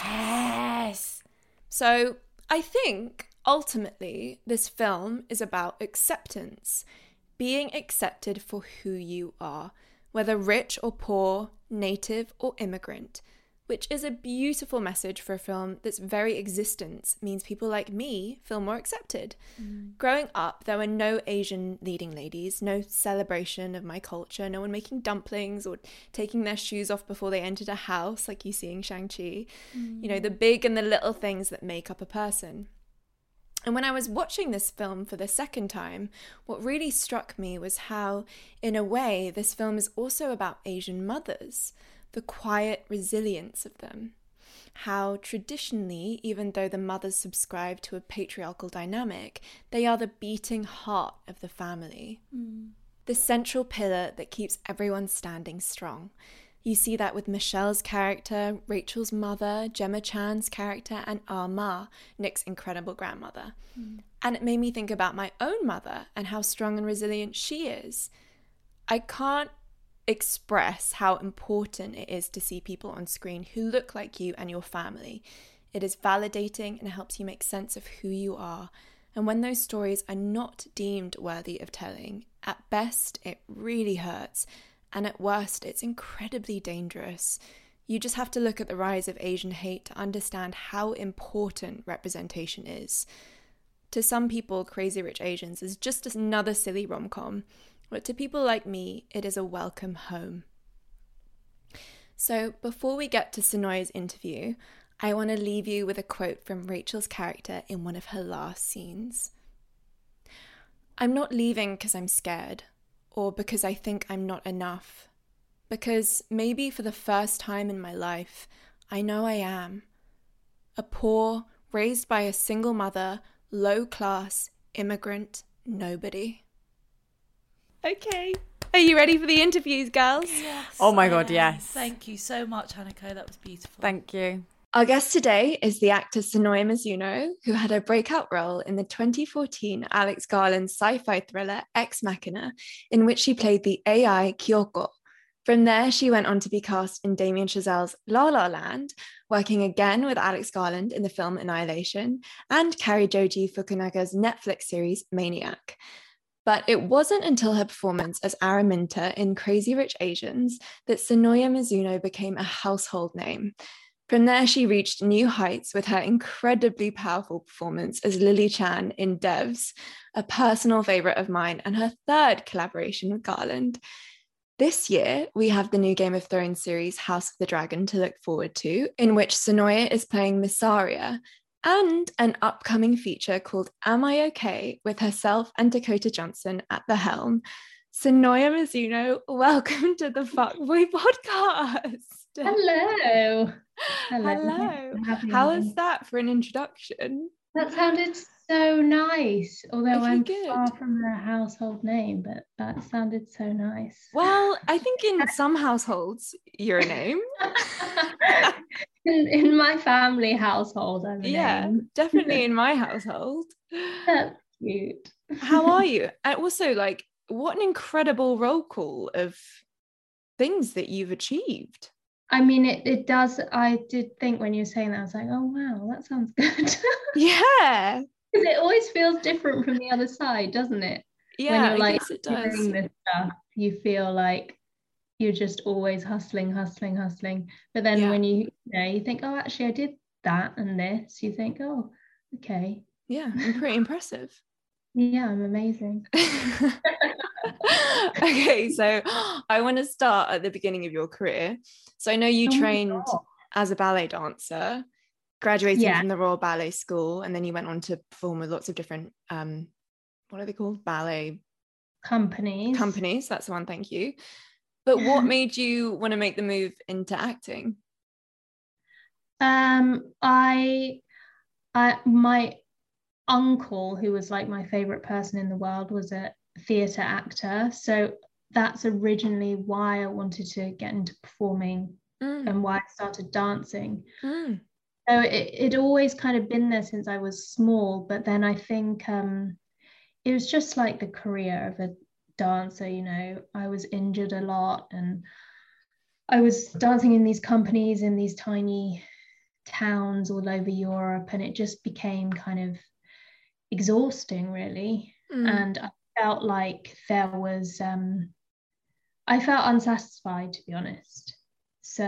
Yes. So I think ultimately this film is about acceptance, being accepted for who you are, whether rich or poor, native or immigrant, which is a beautiful message for a film that's very existence means people like me feel more accepted. Growing up, there were no Asian leading ladies, no celebration of my culture, no one making dumplings or taking their shoes off before they entered a house like you see in Shang-Chi. The big and the little things that make up a person. And when I was watching this film for the second time, what really struck me was how, in a way, this film is also about Asian mothers. the quiet resilience of them. How traditionally, even though the mothers subscribe to a patriarchal dynamic, they are the beating heart of the family. The central pillar that keeps everyone standing strong. You see that with Michelle's character, Rachel's mother, Gemma Chan's character, and Ma, Nick's incredible grandmother. And it made me think about my own mother and how strong and resilient she is. I can't express how important it is to see people on screen who look like you and your family. It is validating and helps you make sense of who you are. And when those stories are not deemed worthy of telling, at best, it really hurts. And at worst, it's incredibly dangerous. You just have to look at the rise of Asian hate to understand how important representation is. To some people, Crazy Rich Asians is just another silly rom-com, but to people like me, it is a welcome home. So before we get to Sonoya's interview, I want to leave you with a quote from Rachel's character in one of her last scenes. "I'm not leaving because I'm scared, or because I think I'm not enough. Because maybe for the first time in my life, I know I am. A poor, raised by a single mother, low-class, immigrant nobody." Okay. Are you ready for the interviews, girls? Yes. Oh my God, yes. Thank you so much, Hanako. That was beautiful. Thank you. Our guest today is the actor Sonoya Mizuno, who had a breakout role in the 2014 Alex Garland sci-fi thriller Ex Machina, in which she played the AI Kyoko. From there, she went on to be cast in Damien Chazelle's La La Land, working again with Alex Garland in the film Annihilation, and Cary Joji Fukunaga's Netflix series Maniac. But it wasn't until her performance as Araminta in Crazy Rich Asians that Sonoya Mizuno became a household name. From there, she reached new heights with her incredibly powerful performance as Lily Chan in Devs, a personal favourite of mine and her third collaboration with Garland. This year, we have the new Game of Thrones series House of the Dragon to look forward to, in which Sonoya is playing Mysaria, and an upcoming feature called Am I Okay? With herself and Dakota Johnson at the helm. Sonoya Mizuno, welcome to the Fuckboy Podcast. Hello. Hello. How is that for an introduction? That sounded so nice. Although Okay, I'm good. far from a household name, but that sounded so nice. Well, I think in some households, you're a name. in my family household, I'm a name. Definitely in my household. That's cute. How are you? And also, like, what an incredible roll call of things that you've achieved. I mean, it does. I did think when you were saying that, I was like, oh, wow, that sounds good. Yeah. Because it always feels different from the other side, doesn't it? Yeah, when you're I like guess it does. doing this stuff, you feel like you're just always hustling. But then when you think, oh, actually, I did that and this, you think, oh, okay. Yeah, I'm pretty impressive. Yeah, I'm amazing. Okay, so I want to start at the beginning of your career. So I know you trained as a ballet dancer, graduating from the Royal Ballet School, and then you went on to perform with lots of different, what are they called? Ballet companies. That's the one, thank you. But what made you want to make the move into acting? My uncle, who was like my favorite person in the world, was a theatre actor. So that's originally why I wanted to get into performing and why I started dancing. So it always kind of been there since I was small. But then I think it was just like the career of a dancer, you know. I was injured a lot and I was dancing in these companies in these tiny towns all over Europe, and it just became kind of exhausting, really. And I felt like there was I felt unsatisfied, to be honest. So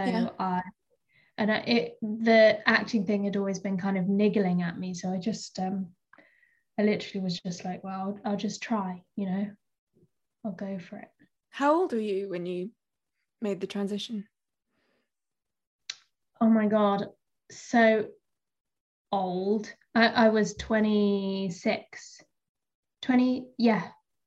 the acting thing had always been kind of niggling at me, so I just I literally was just like, well, I'll just try, you know, I'll go for it. How old were you when you made the transition? Oh my God, so old. I was 26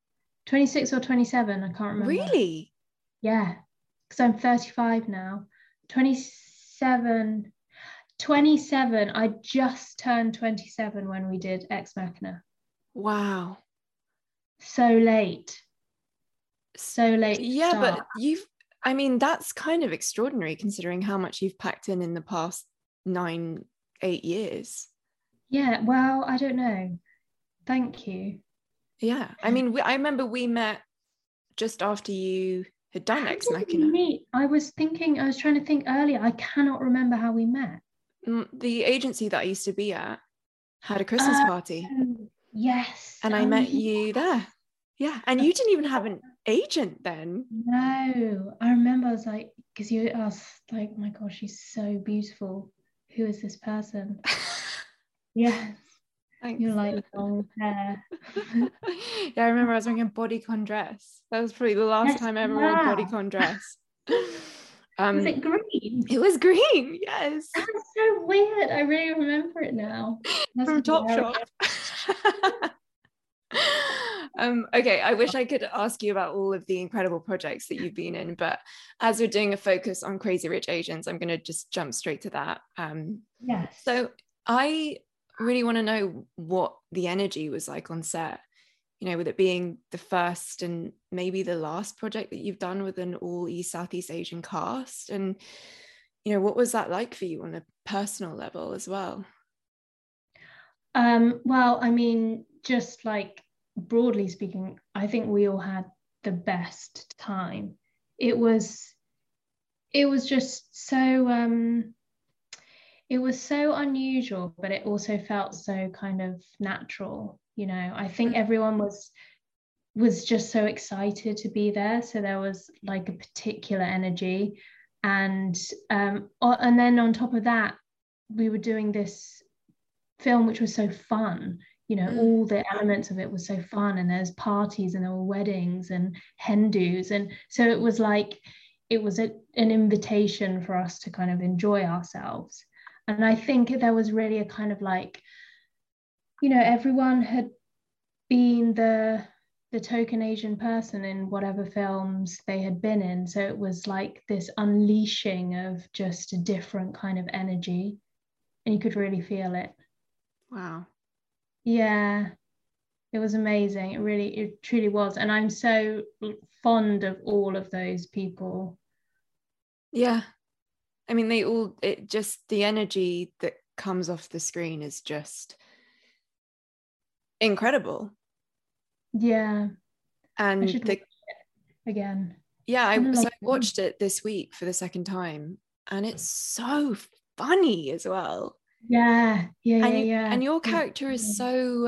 or 27, I can't remember. Really? Yeah, because I'm 35 now. 27. 27. I just turned 27 when we did Ex Machina. Wow. So late. Yeah, but that's kind of extraordinary considering how much you've packed in the past 9-8 years. Yeah, well, I don't know. Thank you. Yeah, I mean, I remember we met just after you had done Ex Machina. I was trying to think earlier. I cannot remember how we met. The agency that I used to be at had a Christmas party. Yes. And I met you there. Yeah, and you didn't even have an agent then. No, I remember I was like, because you asked like, oh my gosh, she's so beautiful. Who is this person? Yes. Thanks. You're like long hair. Yeah, I remember I was wearing a bodycon dress. That was probably the last time I ever wore a bodycon dress. Was it green? It was green, yes. That's so weird. I really remember it now. From Topshop. Okay, I wish I could ask you about all of the incredible projects that you've been in, but as we're doing a focus on Crazy Rich Asians, I'm going to just jump straight to that. Yes. So I really want to know what the energy was like on set, with it being the first and maybe the last project that you've done with an all East Southeast Asian cast, and what was that like for you on a personal level as well? Well, I mean, just like broadly speaking, I think we all had the best time. It was just so it was so unusual, but it also felt so kind of natural. I think everyone was just so excited to be there, so there was like a particular energy, and then on top of that, we were doing this film which was so fun. All the elements of it was so fun, and there's parties and there were weddings and hen dos, and so it was like an invitation for us to kind of enjoy ourselves. And I think there was really a kind of like, everyone had been the token Asian person in whatever films they had been in, so it was like this unleashing of just a different kind of energy, and you could really feel it. Wow. Yeah, it was amazing. It truly was. And I'm so fond of all of those people. Yeah. I mean, the energy that comes off the screen is just incredible. Yeah. And I should watch it again. Yeah, I watched it this week for the second time, and it's so funny as well. Yeah. And your character is so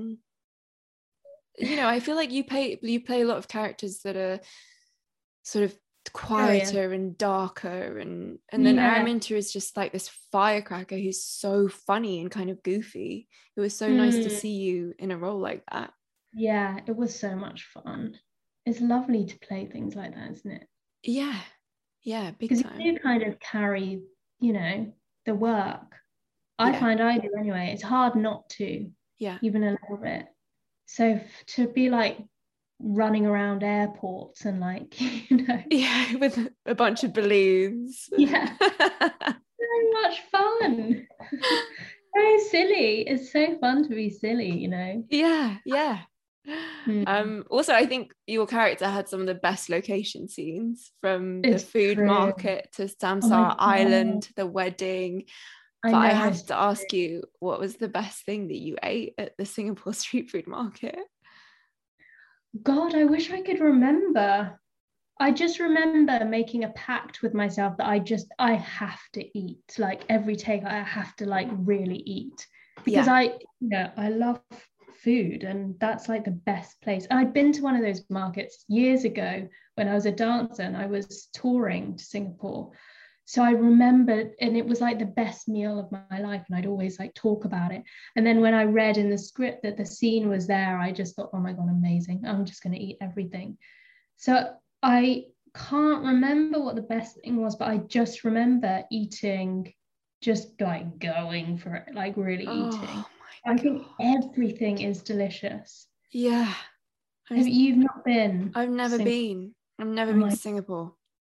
I feel like you play a lot of characters that are sort of quieter and darker, and then Araminta is just like this firecracker who's so funny and kind of goofy. It was so nice to see you in a role like that. Yeah, it was so much fun. It's lovely to play things like that, isn't it? Yeah, big time. Because you do kind of carry the work. I find I do anyway. It's hard not to, even a little bit. So to be like running around airports and like, with a bunch of balloons. Yeah. So much fun. So silly. It's so fun to be silly, Yeah. Also, I think your character had some of the best location scenes, from the food market to Samsara Island, the wedding. But I have to ask you, what was the best thing that you ate at the Singapore street food market? God, I wish I could remember. I just remember making a pact with myself that I have to eat. Like every take, I have to like really eat, because I love food, and that's like the best place. I'd been to one of those markets years ago when I was a dancer and I was touring to Singapore. So I remembered, and it was like the best meal of my life, and I'd always like talk about it. And then when I read in the script that the scene was there, I just thought, oh my God, amazing. I'm just going to eat everything. So I can't remember what the best thing was, but I just remember eating, just like going for it, like really eating. I think everything is delicious. Yeah. You've not been? I've never been. I've never been to Singapore.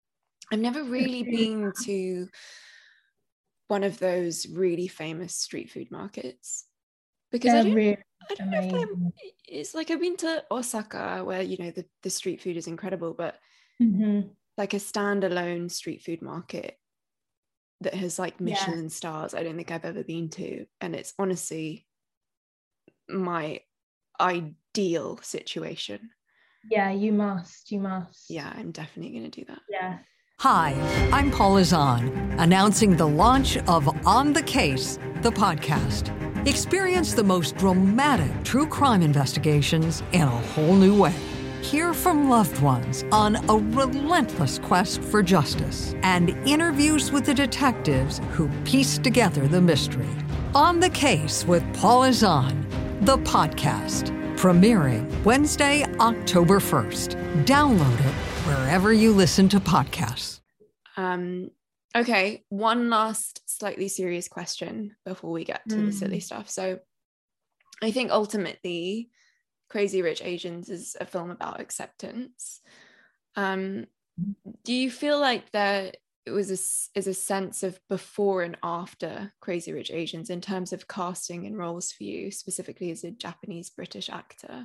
I've never really been to one of those really famous street food markets because I don't know if it's like I've been to Osaka where, you know, the street food is incredible, but like a standalone street food market that has like Michelin stars, I don't think I've ever been to. And it's honestly my ideal situation. Yeah, you must. Yeah, I'm definitely going to do that. Yeah. Hi, I'm Paula Zahn, announcing the launch of On the Case, the podcast. Experience the most dramatic true crime investigations in a whole new way. Hear from loved ones on a relentless quest for justice and interviews with the detectives who piece together the mystery. On the Case with Paula Zahn, the podcast, premiering Wednesday, October 1st. Download it wherever you listen to podcasts. Okay, one last slightly serious question before we get to the silly stuff. So I think ultimately Crazy Rich Asians is a film about acceptance. Do you feel like there is a sense of before and after Crazy Rich Asians in terms of casting and roles for you, specifically as a Japanese British actor?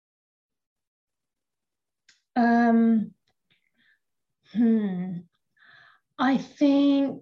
I think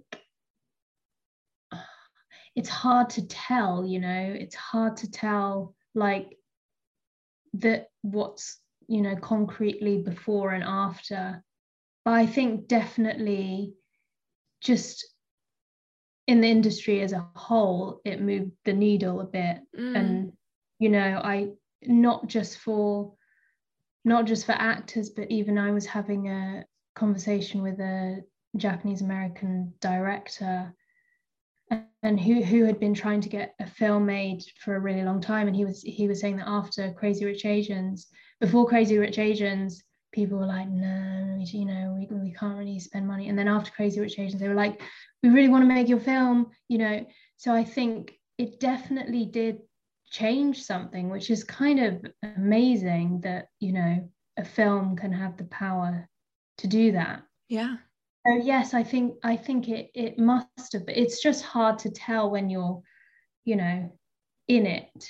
it's hard to tell, you know, it's hard to tell like that what's, you know, concretely before and after. But I think definitely just in the industry as a whole, it moved the needle a bit. And, you know, not just for actors, but even I was having a conversation with a Japanese American director and who had been trying to get a film made for a really long time, and he was saying that after Crazy Rich Asians, before Crazy Rich Asians, people were like, no, you know, we can't really spend money, and then after Crazy Rich Asians they were like, we really want to make your film, you know. So I think it definitely did change something, which is kind of amazing that, you know, a film can have the power to do that. Yeah. So yes, I think it must have, but it's just hard to tell when you're, you know, in it.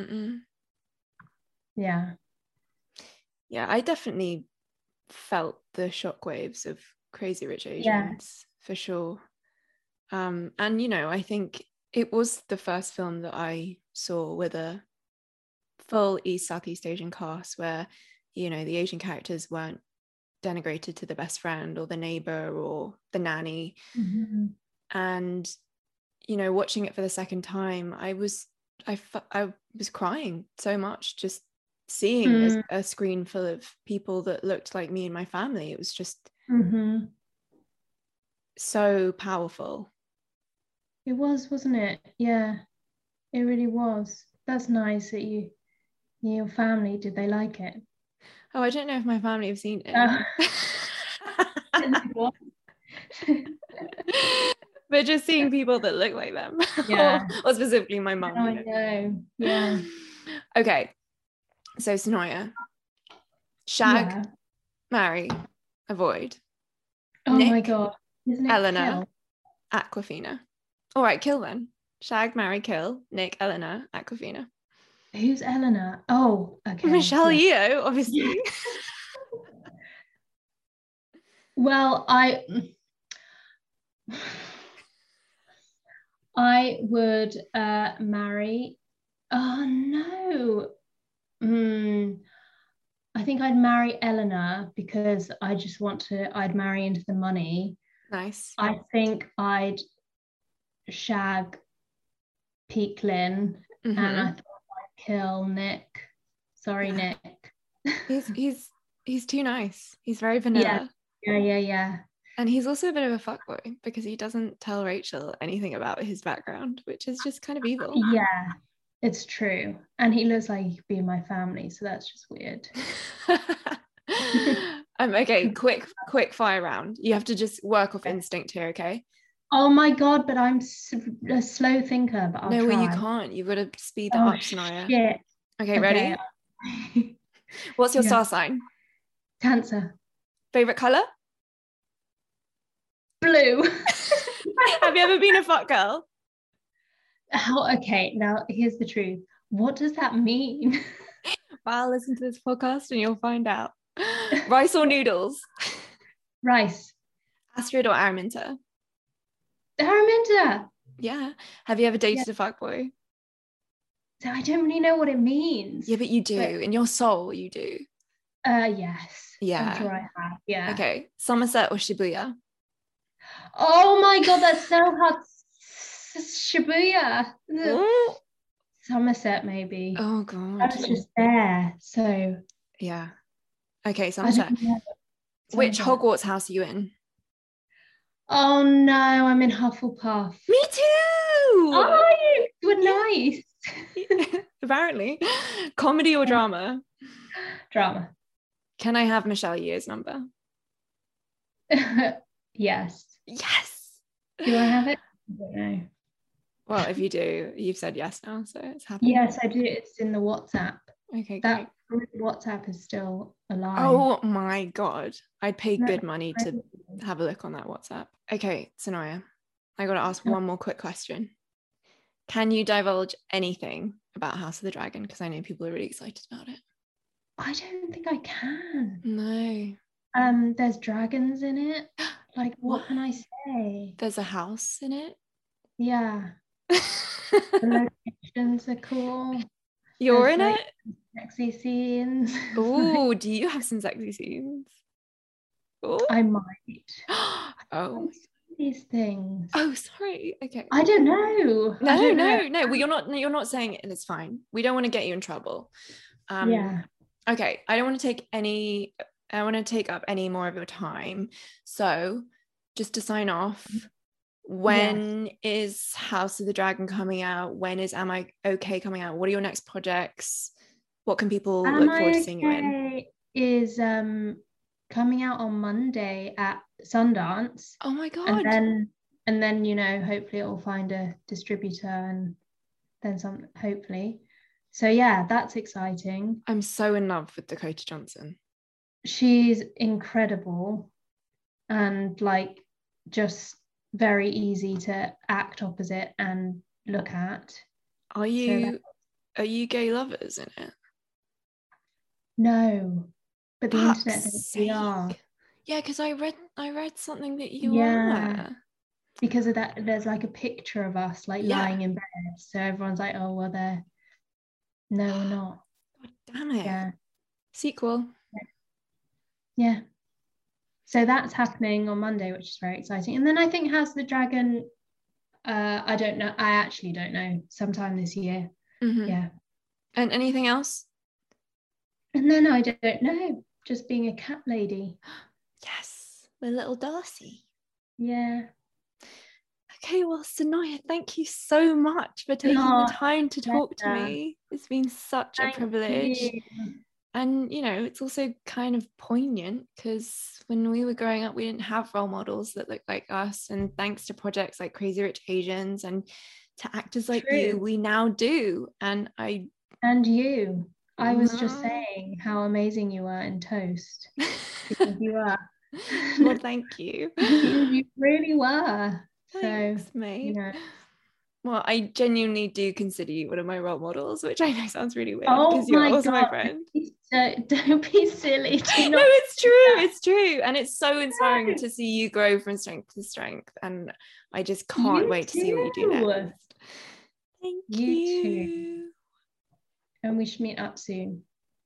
Yeah, I definitely felt the shockwaves of Crazy Rich Asians for sure. And you know, I think it was the first film that I saw with a full Southeast Asian cast where, you know, the Asian characters weren't denigrated to the best friend or the neighbor or the nanny. And, you know, watching it for the second time, I was crying so much just seeing a screen full of people that looked like me and my family. It was just so powerful. It was, wasn't it? Yeah, it really was. That's nice that your family, did they like it? Oh, I don't know if my family have seen it. But just seeing people that look like them. Yeah. or specifically my mum. I know. Yeah. Okay. So Sonoya. Shag, marry, avoid. Oh Nick, my God. Isn't it Eleanor, kill? Aquafina. All right, kill then. Shag, marry, kill. Nick, Eleanor, Aquafina. Who's Eleanor? Oh, okay. Michelle Yeoh, obviously. Well, I would marry. Oh no. I think I'd marry Eleanor because I'd marry into the money. Nice. I think I'd shag Peak Lynn, and I thought I'd kill Nick. Sorry, Nick. He's too nice. He's very vanilla. Yeah. And he's also a bit of a fuckboy because he doesn't tell Rachel anything about his background, which is just kind of evil. Yeah, it's true. And he looks like he could be in my family, so that's just weird. Okay, quick fire round. You have to just work off instinct here, okay? Oh my God, but I'm a slow thinker, but I'll try. No, you can't. You've got to speed that up, Sonoya. Shit. Okay, ready? What's your star sign? Cancer. Favorite color? blue. Have you ever been a fuck girl? Okay, now here's the truth. What does that mean? Well, listen to this podcast and you'll find out. Rice or noodles? Rice. Astrid or Araminta? Araminta. Yeah. Have you ever dated a fuckboy? So I don't really know what it means. Yeah, but you do. In your soul, you do. Yes. Yeah. I'm sure I have. Yeah. Okay. Somerset or Shibuya? Oh my God, that's so hard. Shibuya. Ooh. Somerset, maybe. Oh God. I was just there. So. Yeah. Okay, Somerset. Which Hogwarts house are you in? Oh no, I'm in Hufflepuff. Me too. Oh, you were nice. Apparently. Comedy or drama? Drama. Can I have Michelle Yeoh's number? Yes. Yes. Do I have it? I don't know. Well, if you do, you've said yes now, so it's happening. Yes, I do. It's in the WhatsApp. Okay, that great. WhatsApp is still alive. Oh my God. I'd pay good money to have a look on that WhatsApp. Okay, Sonoya, I got to ask one more quick question. Can you divulge anything about House of the Dragon? Because I know people are really excited about it. I don't think I can. No. There's dragons in it. Like, what can I say? There's a house in it. Yeah. The locations are cool. You're in it? Sexy scenes. Oh, do you have some sexy scenes? Ooh. I might. Oh. These things. Oh, sorry. Okay. I don't know. No. Well, you're not saying it, and it's fine. We don't want to get you in trouble. Yeah. Okay. I don't want to take up any more of your time. So, just to sign off, when is House of the Dragon coming out? When is Am I Okay coming out? What are your next projects? What can people look forward to seeing you in? Is coming out on Monday at Sundance. Oh my God. And then hopefully it will find a distributor and then some, hopefully. So yeah, that's exciting. I'm so in love with Dakota Johnson. She's incredible and like just very easy to act opposite and look at. Are you gay lovers in it? No, but the internet thinks we are. Yeah, because I read something that you are. Because of that, there's like a picture of us like lying in bed, so everyone's like, oh well, no, we're not. God damn it. Yeah. Sequel. Yeah. So that's happening on Monday, which is very exciting. And then I think House of the Dragon, I don't know. I actually don't know. Sometime this year. Mm-hmm. Yeah. And anything else? And then I don't know. Just being a cat lady. Yes. With little Darcy. Yeah. Okay, well, Sonoya, thank you so much for taking the time to talk to me. It's been such a privilege. You. And, it's also kind of poignant because when we were growing up, we didn't have role models that looked like us. And thanks to projects like Crazy Rich Asians and to actors like you, we now do. And you. I was just saying how amazing you are in Toast. Because you are. Well, thank you. You really were. Thanks, so, mate. Well, I genuinely do consider you one of my role models, which I know sounds really weird because you're also my friend. Don't be silly. No, it's true. It's true. And it's so inspiring to see you grow from strength to strength. And I just can't wait to see what you do next. Thank you. You too. And we should meet up soon.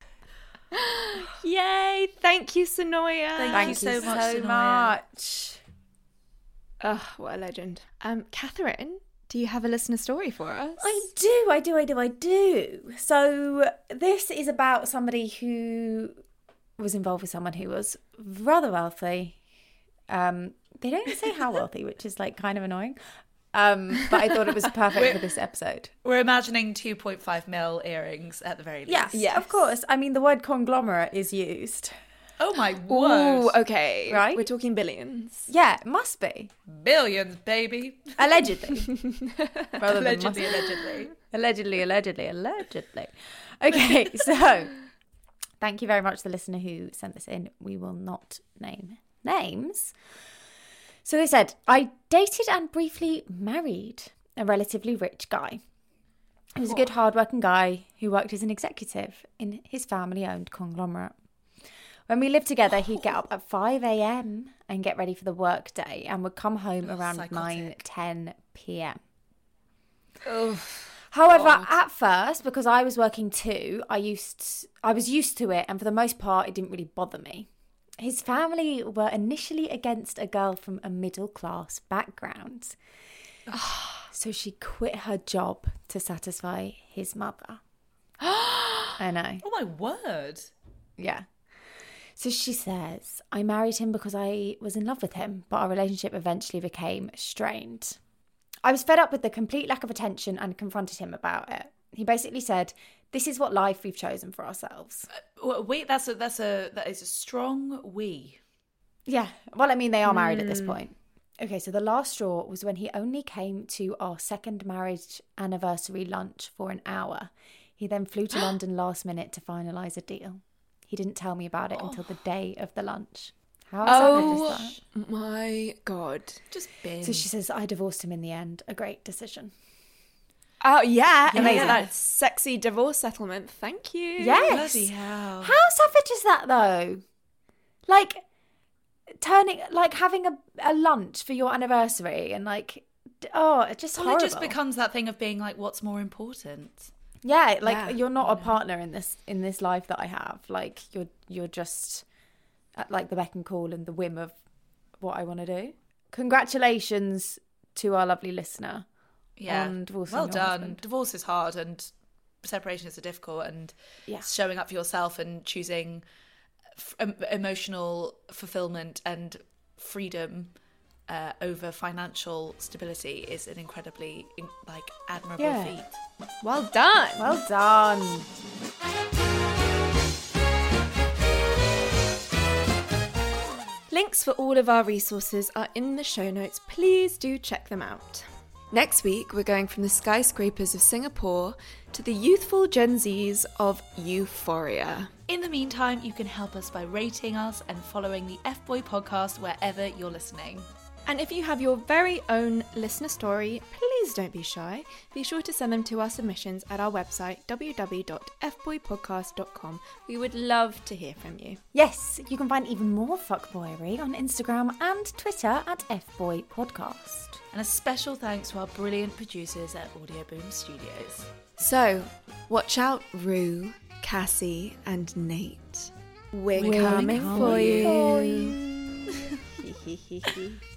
Yay. Thank you, Sonoya. Thank you so much. Oh, what a legend. Catherine, do you have a listener story for us? I do. So this is about somebody who was involved with someone who was rather wealthy. They don't say how wealthy, which is like kind of annoying. But I thought it was perfect for this episode. We're imagining 2.5 mil earrings at the very least. Yes, of course. I mean, the word conglomerate is used. Oh my word. Ooh, okay. Right? We're talking billions. Yeah, it must be. Billions, baby. Allegedly. Rather than allegedly. Allegedly. Okay, so thank you very much to the listener who sent this in. We will not name names. So they said, I dated and briefly married a relatively rich guy. He was a good, hard-working guy who worked as an executive in his family-owned conglomerate. When we lived together, he'd get up at 5 a.m. and get ready for the work day and would come home around 9-10 p.m. However, at first, because I was working too, I was used to it, and for the most part, it didn't really bother me. His family were initially against a girl from a middle-class background. So she quit her job to satisfy his mother. I know. Oh, my word. Yeah. So she says, I married him because I was in love with him, but our relationship eventually became strained. I was fed up with the complete lack of attention and confronted him about it. He basically said, this is what life we've chosen for ourselves. That is a strong we. Yeah. Well, I mean, they are married at this point. Okay, so the last straw was when he only came to our second marriage anniversary lunch for an hour. He then flew to London last minute to finalise a deal. He didn't tell me about it until the day of the lunch. How savage is that? My God. Just bin. So she says, I divorced him in the end. A great decision. Oh, yeah. Amazing. Yeah, that sexy divorce settlement. Thank you. Yes. Bloody hell. How savage is that, though? Like, having a lunch for your anniversary and it's just horrible. It just becomes that thing of being like, what's more important? Yeah, you're not a partner in this life that I have. Like, you're just at like the beck and call and the whim of what I want to do. Congratulations to our lovely listener. Yeah, on divorcing well your done. husband. Divorce is hard and separations are difficult, and showing up for yourself and choosing emotional fulfillment and freedom over financial stability is an incredibly admirable feat. Well done. Well done. Links for all of our resources are in the show notes. Please do check them out. Next week, we're going from the skyscrapers of Singapore to the youthful Gen Zs of Euphoria. In the meantime, you can help us by rating us and following the F-Boy podcast wherever you're listening. And if you have your very own listener story, please don't be shy. Be sure to send them to our submissions at our website, www.fboypodcast.com. We would love to hear from you. Yes, you can find even more fuckboyery on Instagram and Twitter at FBoyPodcast. And a special thanks to our brilliant producers at Audio Boom Studios. So, watch out, Rue, Cassie, and Nate. We're coming for you.